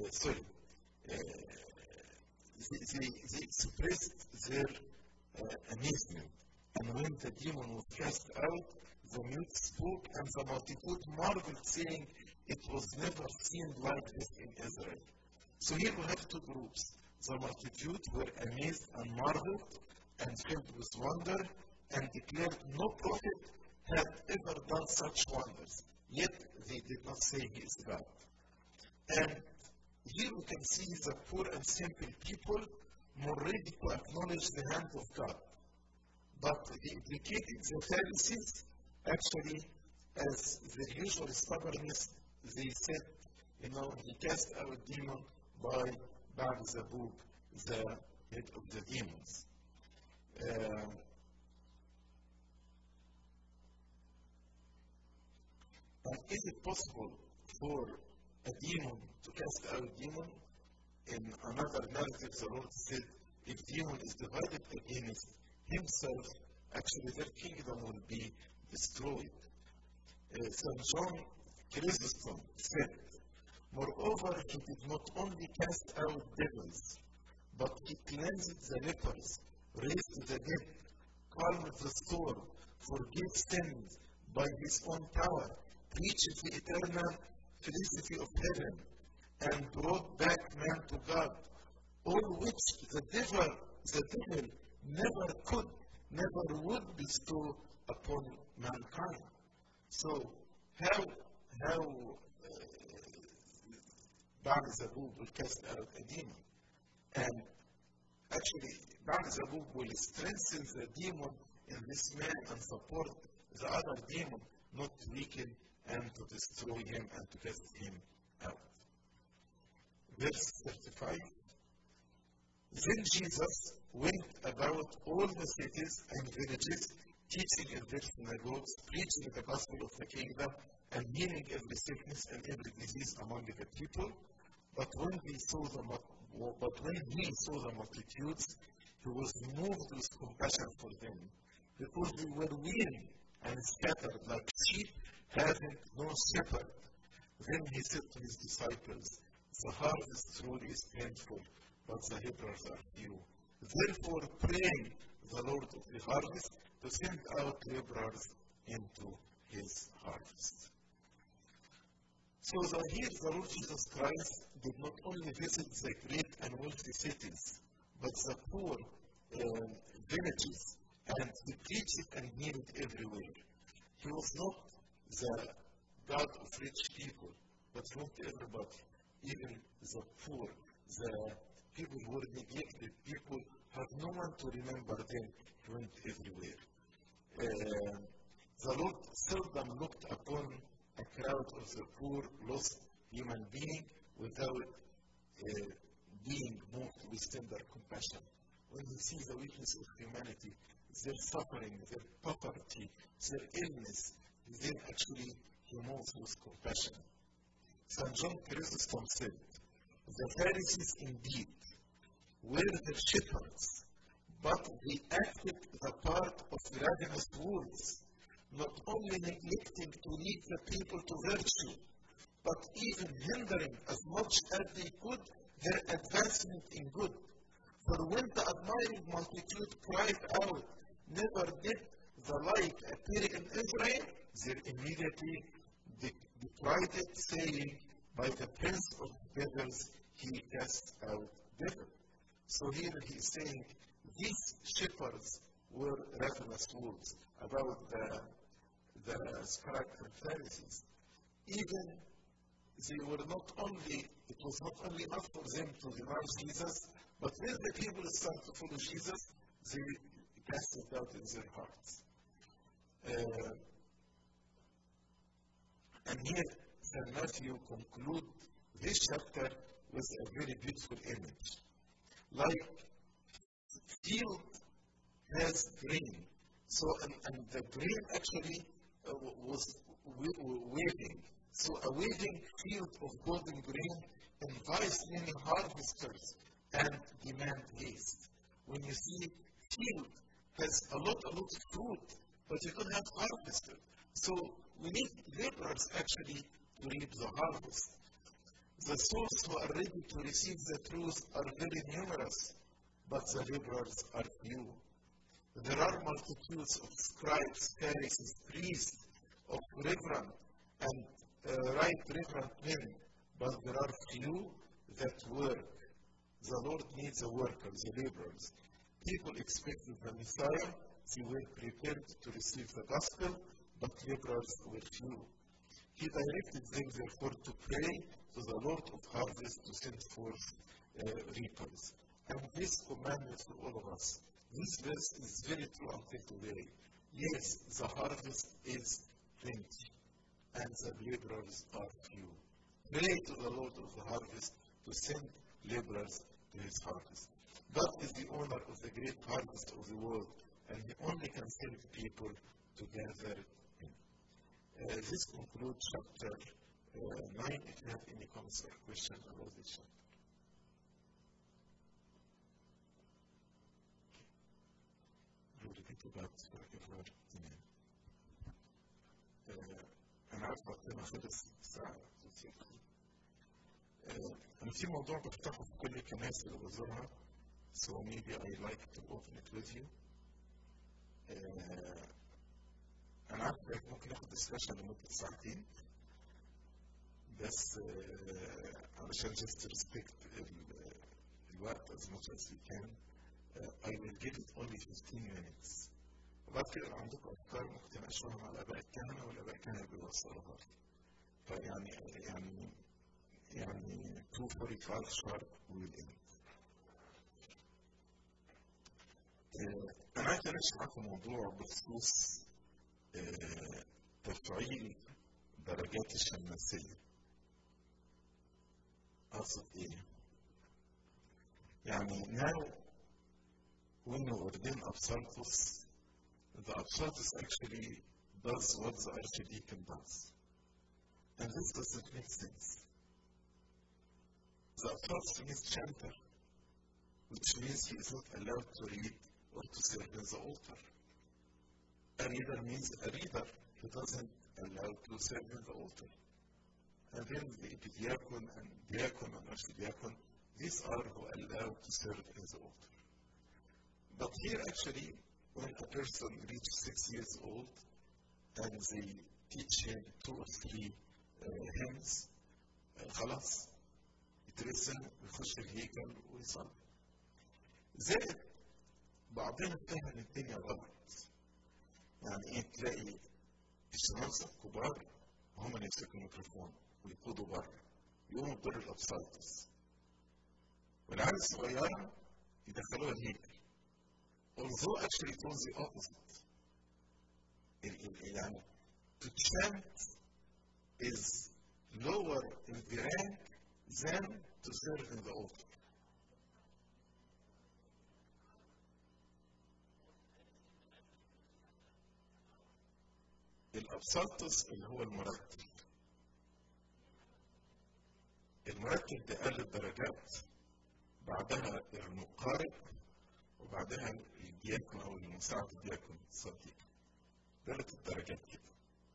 They expressed their amazement. And when the demon was cast out, the mute spoke, and the multitude marveled, saying, "It was never seen like this in Israel." So here we have two groups. The multitude were amazed and marveled and filled with wonder, and declared no prophet had ever done such wonders. Yet they did not say he is God. And here we can see the poor and simple people more ready to acknowledge the hand of God. But the educated, the Pharisees, actually, as their usual stubbornness, they said, he cast out a demon by Baal-zebub, the head of the demons. And is it possible for a demon to cast out a demon? In another narrative, the Lord said, if demon is divided against himself, actually their kingdom will be destroyed. St. John Chrysostom said, moreover, he did not only cast out devils, but he cleansed the lepers, raised the dead, calmed the storm, forgave sins by his own power, preached the eternal felicity of heaven, and brought back man to God, all which the devil never could, never would bestow upon mankind. So, how Baal-zebub will cast out a demon? And actually, Baal-zebub will strengthen the demon in this man and support the other demon, not to weaken and to destroy him and to cast him out. Verse 35. Then Jesus went about all the cities and villages, teaching in their synagogues, preaching the gospel of the kingdom, and healing every sickness and every disease among the people. But when he saw the multitudes, he was moved with compassion for them, because they were weary and scattered like sheep having no shepherd. Then he said to his disciples, the harvest truly is plentiful, but the laborers are few. Therefore pray the Lord of the harvest to send out laborers into his harvest. So here the Lord Jesus Christ did not only visit the great and wealthy cities, but the poor villages, and he preached and healed everywhere. He was not the God of rich people, but he went to everybody, even the poor, the people who were neglected, people who had no one to remember them. He went everywhere. The Lord seldom looked upon a crowd of the poor, lost human being without being moved with tender compassion. When he sees the weakness of humanity, their suffering, their poverty, their illness, then actually he moves with compassion. St. John Chrysostom said, the Pharisees indeed were the shepherds, but they acted the part of ravenous wolves, not only neglecting to lead the people to virtue, but even hindering as much as they could their advancement in good. For when the admiring multitude cried out, never did the like appear in Israel, they immediately derided, saying, by the prince of devils he cast out devils. So here he is saying, these shepherds were ravenous wolves, about the scribes and Pharisees. Even they were not only, it was not only enough for them to deny Jesus, but when the people started to follow Jesus, they cast it out in their hearts. And here, St. Matthew concludes this chapter with a very beautiful image. Like field has grain, So, and the grain actually was waving. So, a waving field of golden grain invites many harvesters and demand haste. When you see field has a lot of fruit, but you don't have harvester. So, we need laborers actually to reap the harvest. The souls who are ready to receive the truth are very numerous, but the laborers are few. There are multitudes of scribes, Pharisees, priests, of reverend and right reverend men, but there are few that work. The Lord needs a worker, the laborers. People expected the Messiah, they were prepared to receive the gospel, but laborers were few. He directed them, therefore, to pray to the Lord of harvest to send forth reapers. And this commandment for all of us. This verse is very true until today. Yes, the harvest is plenty, and the laborers are few. Pray to the Lord of the harvest to send laborers to his harvest. God is the owner of the great harvest of the world, and he only can send people to gather in. This concludes chapter 9. If you have any comments or questions about this chapter. God forever. Amen. أنا عارف وقتنا خلص ساعة. أنا في موضوع بفتحه في كل الكنائس اللي بزورها. So maybe I like to open it with you. أنا عارف ممكن آخد discussion لمدة ساعتين. بس علشان just respect الوقت as much as we can. I will give it only 15 minutes. وبعد كده لو عندكم أفكار ممكن تناقشوها مع الآباء الكهنة والآباء الكهنة بيوصلوها. فيعني 2:45 sharp will end. أنا عايز أناقش معاكم موضوع بخصوص تفعيل درجات الشماسية. أقصد إيه؟ يعني now when you ordain Absaltus, the Absaltus actually does what the archdeacon does. And this doesn't make sense. The Absaltus means chanter, which means he is not allowed to read or to serve in the altar. A reader means a reader. He doesn't allow to serve in the altar. And then the epidiacon and diacon and archdiacon, these are who are allowed to serve in the altar. But here actually, when a person reaches 6 years old and they teach him 2 or 3 hymns, خلاص يترسم ويخش الهيكل ويصلي. زائد بعضنا فهم الدنيا غلط. يعني ايه تلاقي الشمامسة الكبار هم اللي يمسكوا الميكروفون ويقودوا بره يقوموا بدور الابساطس. والعيال الصغيرة يدخلوها الهيكل. Although actually it was the opposite. يعني to chant is lower in the rank than to serve in the altar. الأبساطس اللي هو المرتب. المرتب ده أقل الدرجات، بعدها المقارب، وبعدها الدياكون أو المساعد الدياكون الصديق. 3 درجات كده.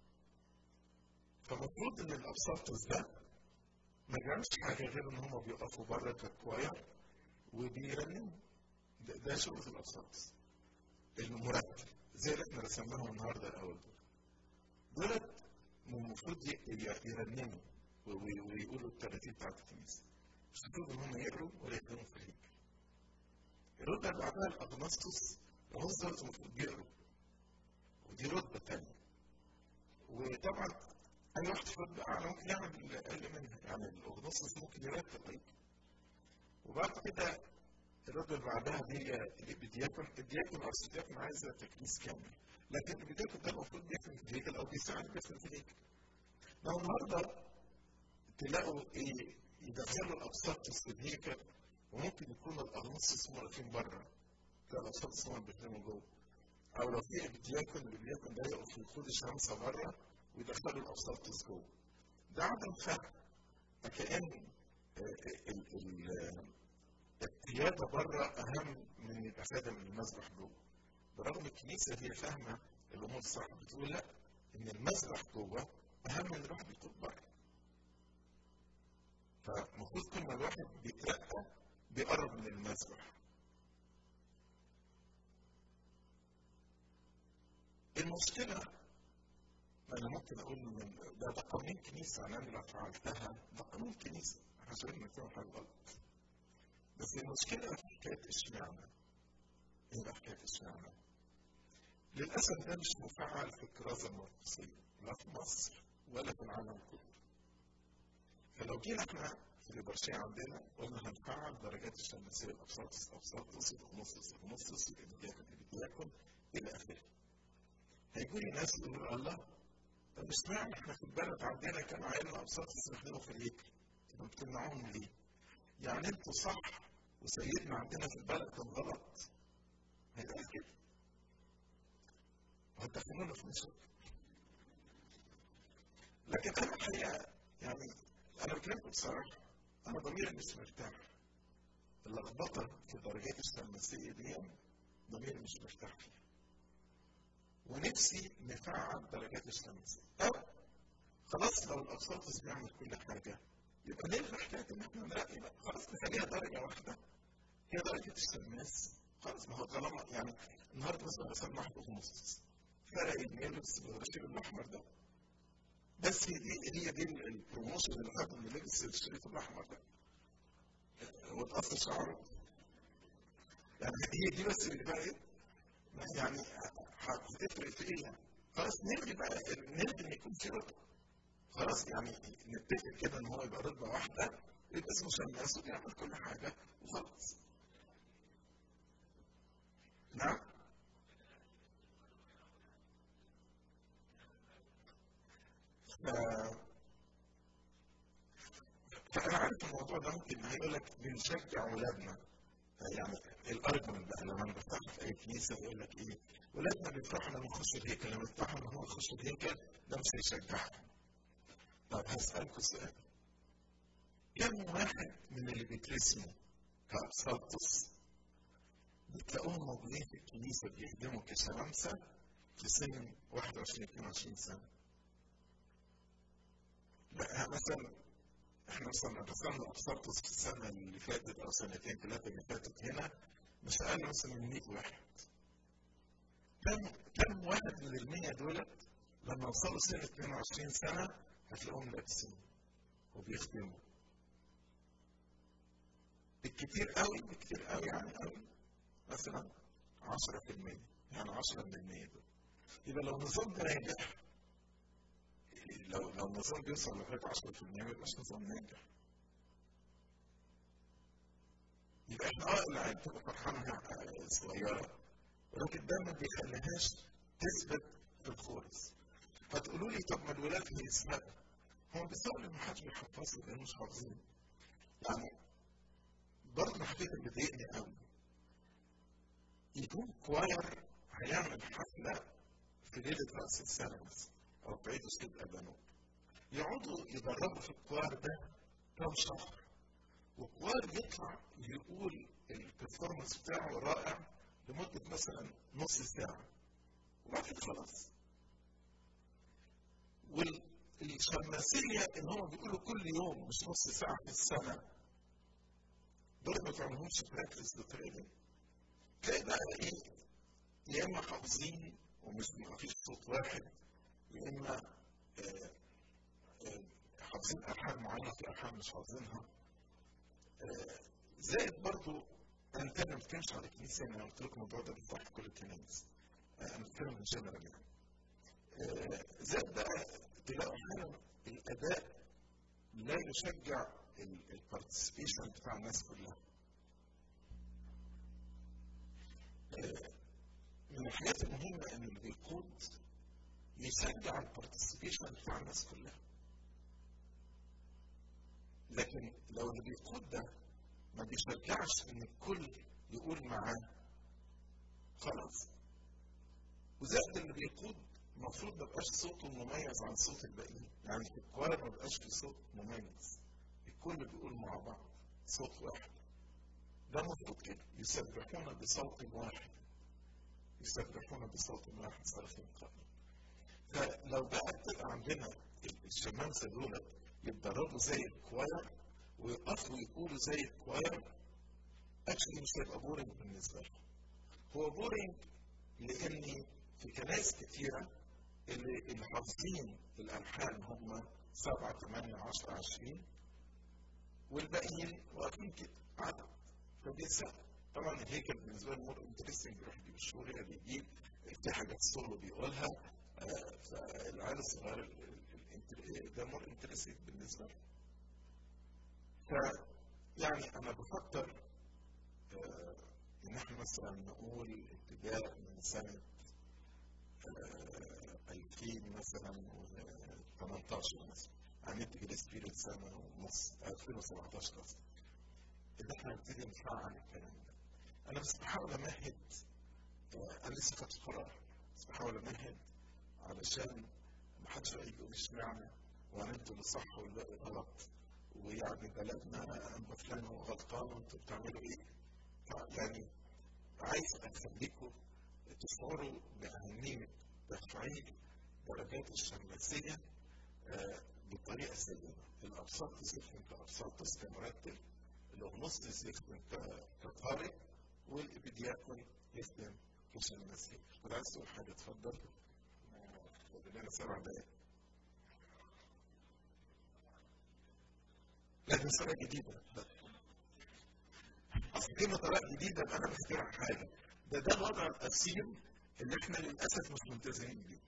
فالمفروض إن الأبساطس ده ما بيعملش حاجة غير إن هم بيقفوا بره ككواير وبيرنموا. ده شغل الأبساطس. المرتب زي اللي احنا رسمناهم النهارده الأول دول المفروض يرنموا ويقولوا التراتيب بتاعت الكنيسة. مش المفروض إن هم يقروا ولا يكونوا في الهيكل. الرتبة اللي بعدها الأغنسطس، الأغنسطس المفروض بيقروا. ودي رتبة تانية. وطبعا أي واحد في رتبة أعلى ممكن يعمل أقل منها، يعني الأغنسطس ممكن يرتب أيضا. وبعد كده الرتبة اللي بعدها دي الإبيدياكون، الدياكون أو السدياكون عايزة تكريس كامل. لكن الإبيدياكون ده المفروض بيكون في الهيكل أو بيساعد بيكون في الهيكل. لو النهارده تلاقوا إيه يدخلوا الأبساطس في الهيكل وممكن يكون الأغنسطس واقفين بره. لا الأبساطس هم بيخدموا جوه. او لو في ابتياكون، الابتياكون ده يقف يقود الشمس بره ويدخلوا الابسطس جوه. ده عدم فهم. فكأن القياده بره اهم من يبقى خادم المسبح جوه. برغم الكنيسه هي فاهمه الامور صح، بتقول لا، ان المسبح جوه اهم من الواحد بيقود بره. فالمفروض كل ما الواحد بيترقى بيقرب من المسبح. المشكله انا ممكن اقول ان ده قانون كنيسه، انا لو فعلتها ده قانون كنيسه، احنا شايفين ان فيها حاجه غلط. بس المشكله في حكايه اشمعنى. ايه بقى حكايه اشمعنى؟ للاسف ده مش مفعل في الكرازه المرقسيه لا في مصر ولا في العالم كله. فلو جينا احنا في الإبرشية عندنا قلنا هنفعل درجات الشمسية الأبساطس الأبساطس الإبتياكون إلى آخره. هيجوا لي ناس يقولوا الله، طب اشمعنى احنا في البلد عندنا كانوا عيالنا أبساطس يخدموا في الهيكل؟ طب بتمنعوهم ليه؟ يعني انتوا صح وسيدنا عندنا في البلد كان غلط؟ هيبقى كده. وهتدخلونا في مشاكل. لكن أنا الحقيقة يعني أنا بكلمكم بصراحة، أنا ضميري مش مرتاح. اللخبطة في درجات الشمسية دي ضميري مش مرتاح فيها. ونفسي نفعل درجات الشمسية. أو خلاص لو الأبساطس بيعمل كل حاجة يبقى نلغي حكاية إن إحنا نراقب بقى، خلاص نخليها درجة واحدة هي درجة الشماس. خلاص ما هو طالما يعني النهارده مثلا واحد أغسطس فرق يلبس الرشيد الأحمر ده، بس هي دي البروموشن اللي خده اللي لبس الشريط الأحمر ده وتقص شعره. يعني هي دي بس اللي بقى يعني هتفرق في ايه يعني؟ خلاص نلغي بقى، نلغي ان يكون في رتبه. خلاص يعني نتفق كده ان هو يبقى رتبه واحده، يبقى اسمه شماس ويعمل كل حاجه وخلاص. نعم؟ فانا عارف الموضوع ده ممكن هيقول لك بنشجع اولادنا. يعني الارجمنت بقى لما انا بفتح في اي كنيسه يقول لك ايه؟ ولادنا بيفرحوا لما يخشوا الهيكل، لما يفتحوا ان هو يخش الهيكل ده مش هيشجعهم. طب هسالكم سؤال، كم واحد من اللي بيترسموا كأبساطس بتلاقوهم موجودين في الكنيسة بيخدموا كشمامسة في سن 21-22 سنة؟ لا مثلا احنا مثلا رسمنا أبساطس في السنة اللي فاتت أو سنتين ثلاثة اللي فاتت هنا مش أقل مثلا من 100 واحد. كم واحد من ال100 دولت لما وصلوا سن 22 سنة هتلاقوهم لابسين وبيخدموا؟ بالكتير قوي يعني قوي مثلا 10%، يعني 10 من 100 دول. يبقى لو النظام ده ناجح، لو النظام بيوصل لغايه 10% ما يبقاش نظام ناجح. يبقى احنا العيال بتبقى فرحانه صغيره، ولكن ده ما بيخليهاش تثبت في الخالص. فتقولوا لي طب ما الولاد هيسبقوا، هم بيسبقوا لما حدش بيحفظوا لان مش حافظين. يعني برضه الحقيقه اللي بتضايقني قوي يكون كواير هيعمل حفله في ليله راس السنه مثلا او في عيد السيد ابانوب، يقعدوا يدربوا في الكوار ده كام شهر، والكوار يطلع يقول البرفورمانس بتاعه رائع لمده مثلا نص ساعه وبعد كده خلاص. والشماسيه ان هم بيقولوا كل يوم مش نص ساعه في السنه، دول ما تعملهمش براكتس بالطريقه دي. تلاقي بقى ايه؟ يا اما حافظين ومش مفيش صوت واحد، يا اما حافظين الحان معينه في الحان مش حافظينها. زائد برضو انا ما بتكلمش على الكنيسه، انا قلت لكم الموضوع ده بيفتح في كل الكنائس، انا بتكلم من جنرال يعني. زائد بقى تلاقوا احيانا الاداء لا يشجع البارتيسيبيشن بتاع الناس كلها. من الحاجات المهمه ان اللي بيقود يشجع البارتيسيبيشن بتاع الناس كلها. لكن لو اللي بيقود ده ما بيشجعش ان الكل يقول معاه، خلاص وزائد اللي بيقود المفروض ما يبقاش صوته مميز عن صوت الباقيين، يعني في الكوارث ما بيبقاش في صوت مميز، الكل بيقول مع بعض صوت واحد. ده المفروض كده، يسبحون بصوت واحد، يسبحون بصوت واحد صارخين قائلين. فلو بقى تبقى عندنا الشمامسه دول يتدربوا زي الكواير ويقفوا يقولوا زي الكواير، اكشلي مش هيبقى بورنج بالنسبه لهم. هو بورنج لان في كنائس كتيره اللي حافظين الالحان هم 7 8 10 20 والباقيين واقفين كده عدد، فبيسأل. طبعا الهيكل بالنسبه له مور انترستنج، بيروح يجيب الشورى، بيجيب في حاجات سولو بيقولها، فالعيال الصغير ده مور انترستنج بالنسبه له. فيعني انا بفكر ان احنا مثلا نقول ابتداء من سنه 2000 مثلا و 18 مثلا، يعني جريس بيريد سنه ونص 2017 قصدي، ان احنا نبتدي نفعل الكلام ده. انا بس بحاول امهد، انا لسه كنت قرار، بس بحاول امهد علشان ما حدش بقى يقول اشمعنى وانا انتوا اللي صح والباقي غلط، ويعني بلدنا انت فلان هو غلطان وانتوا بتعملوا ايه. يعني عايز اخليكم تشعروا باهميه تفعيل درجات الشماسيه بطريقه سليمه. الابساط تستخدم كابساط كمرتب، الاغنوص يستخدم كقارئ، والابيدياكون يستخدم كشماسي. كنت عايز تقول حاجه؟ اتفضل. فاضل لنا 7 دقايق. لا دي مسألة جديدة، اصل كلمة طلاق جديدة يبقى انا بخترع حاجة، ده الوضع الأصيل اللي احنا للأسف مش ملتزمين بيه.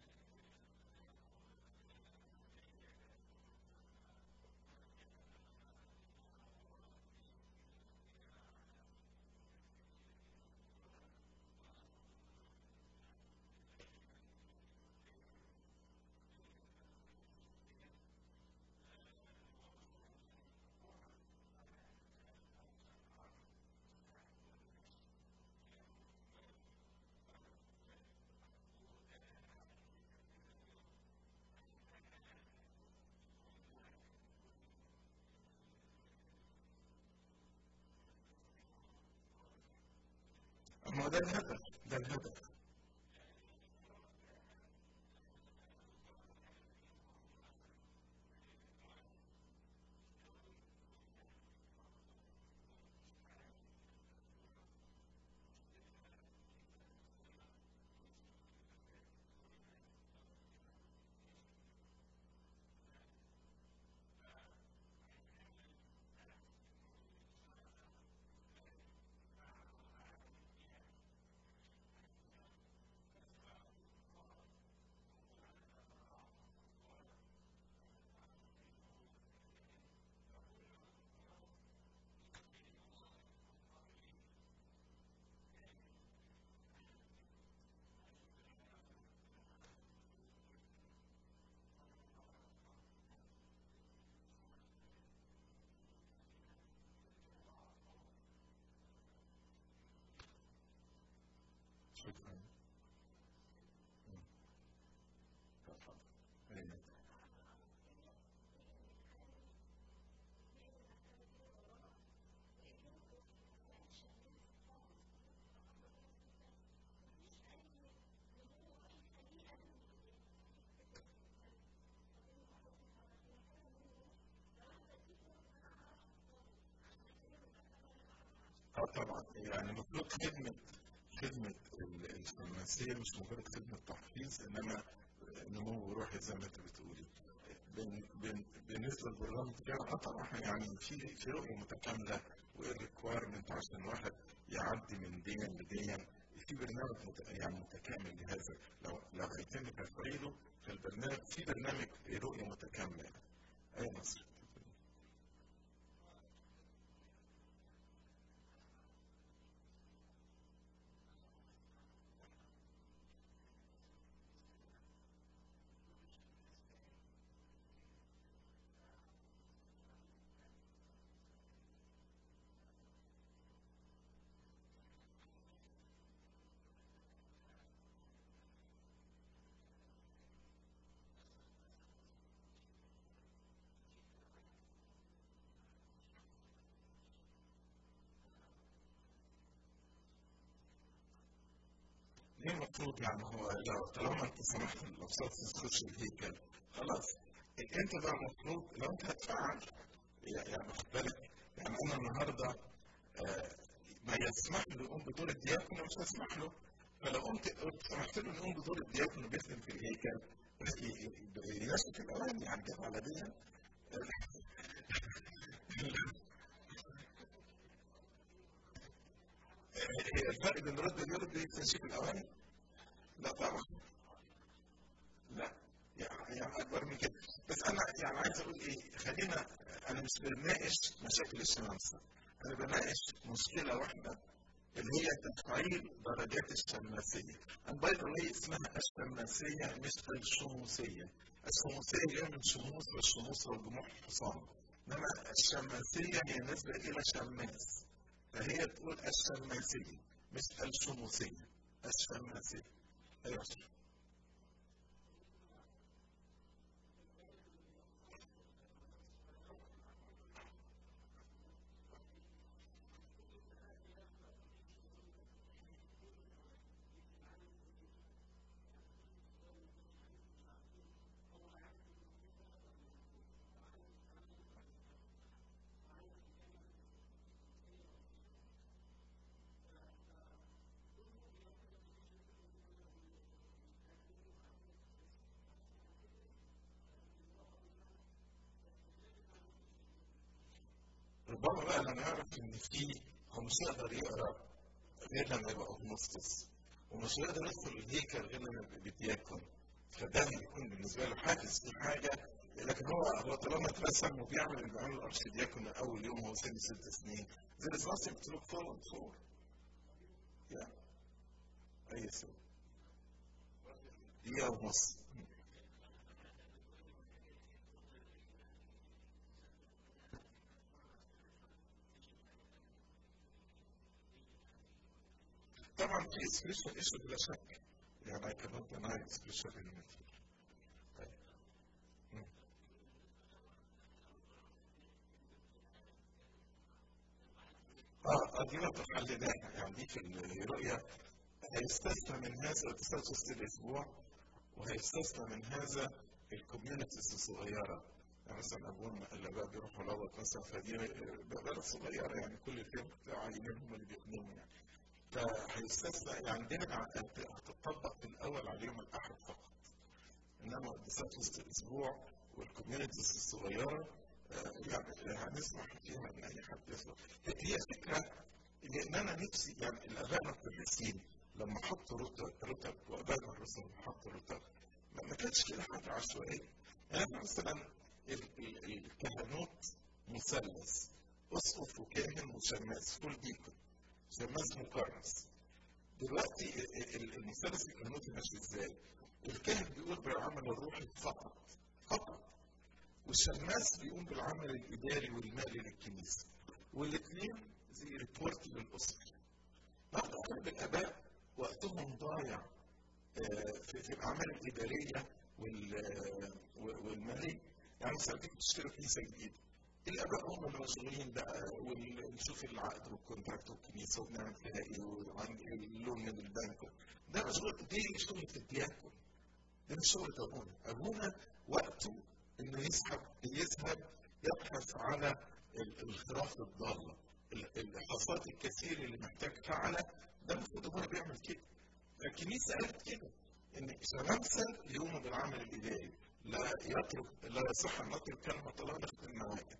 ما ده الهدف، ده الهدف. شكرا. طبعا يعني المفروض خدمة الفرنسية مش مجرد خدمة تحفيظ، إنما نمو روحي زي ما أنت بتقولي. بالنسبة للبرنامج بتاعنا طبعا يعني في رؤية متكاملة والريكوايرمنت عشان الواحد يعدي من دين لدين. في برنامج يعني متكامل لهذا، لو هيتم تفعيله في البرنامج، في برنامج رؤية متكاملة. أي مصر. ايه المفروض يعني؟ هو لو طالما انت سمحت للابساط تخش الهيكل خلاص، انت بقى المفروض لو انت هتفعل يعني واخد بالك. يعني انا النهارده ما يسمح له يقوم بدور الدياكون مش هسمح له. فلو قمت سمحت له يقوم بدور الدياكون وبيخدم في الهيكل ينشف الاواني يعني جاب على دي. هي الفرق بين رد اليرد وتنشيف الاواني؟ لا طبعا، لا يعني اكبر من كده. بس انا يعني عايز اقول ايه، خلينا، انا مش بناقش مشاكل الشمامسه، انا بناقش مشكله واحده اللي هي تفعيل درجات الشماسيه. and by the way اسمها الشماسيه مش الشموسيه. الشموسيه جايه من شموس، والشموس هو جموع حصان، انما الشماسيه هي نسبه الى شماس، فهي تقول الشماسيه مش الشموسيه، الشماسيه. ايوه. ربما بقى لما يعرف ان في، هو مش هيقدر يقرا غير لما يبقى اغنوستوس، ومش هيقدر يدخل الهيكل غير لما يبقى بيدياكون، فده هيكون بالنسبه له حاجز في حاجه. لكن هو طالما اترسم وبيعمل اللي بيعمله الارشدياكون من اول يوم، هو سن 6 سنين. there is nothing to look forward for. يعني اي سنه دقيقه ونص. طبعا في سبيشال ايشو بلا شك، يعني I cannot deny سبيشال element. طيب. دي نقطة حليناها، يعني دي في الرؤية هيستثنى من هذا التستوس الأسبوع، وهيستثنى من هذا الكوميونيتيز الصغيرة. يعني مثلا أبونا اللي بقى بيروحوا لغة مثلا، فدي بلد صغيرة يعني كل البيت عايزين هم اللي بيخدموا يعني. فهيستثنى يعني دي هتطبق في الأول على يوم الأحد فقط، إنما التستوس الأسبوع والكوميونيتيز الصغيرة يعني هنسمح فيها إن أي حد يسمع. هي فكرة، لان انا نفسي يعني الاباء المقدسين لما حطوا رتب وابائنا الرسل لما حطوا رتب ما كانتش كده حاجه عشوائيه. يعني مثلا الكهنوت مثلث، اسقف وكاهن وشماس، فول ديكون، شماس مكرس. دلوقتي المثلث الكهنوتي ماشي ازاي؟ الكاهن بيقول بالعمل الروحي فقط فقط، والشماس بيقوم بالعمل الاداري والمالي للكنيسه، والاثنين زي ريبورت للاسره. بعض اغلب الاباء وقتهم ضايع في الاعمال الاداريه والماليه. يعني مثلا تيجي تشتري كنيسه جديده، الاباء هم اللي مشغولين بقى، ونشوف العقد والكونتراكت والكنيسه وبنعمل فيها ايه، واللون من البنك. ده مشغول، دي شغله الدياكون، ده مش شغله ابونا. ابونا وقته انه يذهب يبحث على الخراف الضاله، الحصاد الكثير اللي محتاج فعله. ده المفروض ابونا بيعمل كده. الكنيسه قالت كده ان شمامسه يقوموا بالعمل الاداري، لا يصح ان نترك كلمه الله نخدم المواعيد،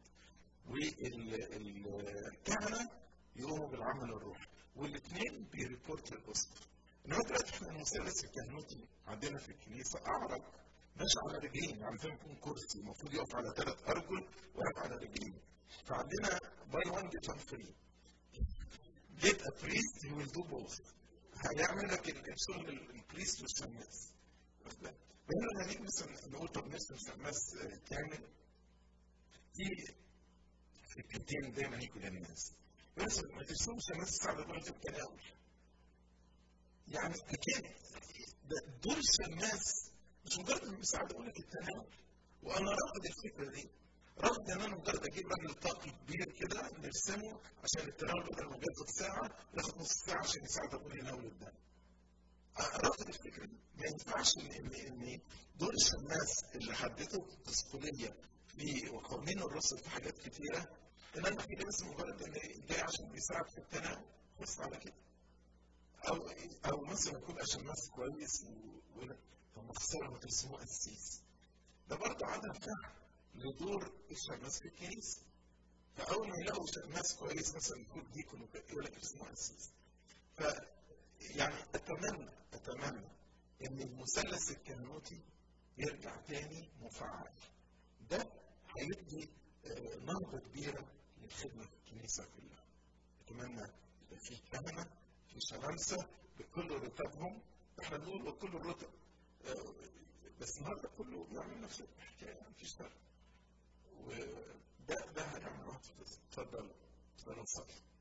والكهنه يقوموا بالعمل الروحي، والاثنين بيريبورت للاسره. انما دلوقتي احنا المثلث الكهنوتي عندنا في الكنيسه اعرج، ماشي على رجلين، يعني زي ما يكون كرسي المفروض يقف على 3 ارجل ويقف على رجلين. فعندنا باي 1 جيت 1 فري. get a priest he will do both. هيعمل لك الشغل البريست والشماس. بينما هنيجي مثلا نقول طب نرسم شماس كامل، في فكرتين دايما يجوا للناس. بس ما ترسمش شماس صعب يكون في التناول. يعني حكايه دور الشماس مش مجرد انه بيساعد يقول لك التناول. وانا رافض الفكره دي، رغم ان انا مجرد اجيب راجل طاقي كبير كده نرسمه عشان التناول بدل ما بياخد ساعه ياخد نص ساعه عشان يساعد ابونا يناول الدم. رافض الفكره دي. ما ينفعش ان دور الشماس اللي حددته التسقليه في وقوانين الرسل في حاجات كتيره، ان انا كده بس مجرد ان جاي عشان بيساعد في التناول بس على كده. او مثلا يكون شماس كويس طب ما خساره ترسموه قسيس، ده برضه عدم فهم لدور الشماس في الكنيسه. فاول ما يلاقوا شماس كويس مثلا يكون ديكون يقول لك اسمه قسيس. ف يعني اتمنى ان المثلث الكهنوتي يرجع تاني مفعل. ده هيدي نهضه كبيره للخدمه في الكنيسه كلها. اتمنى يبقى في كهنه، في شمامسه بكل رتبهم. احنا بنقول بكل الرتب، بس النهارده كله بيعمل نفس الحكايه، مفيش فرق. وده هيعمل واحد في القسم. اتفضل نصلي.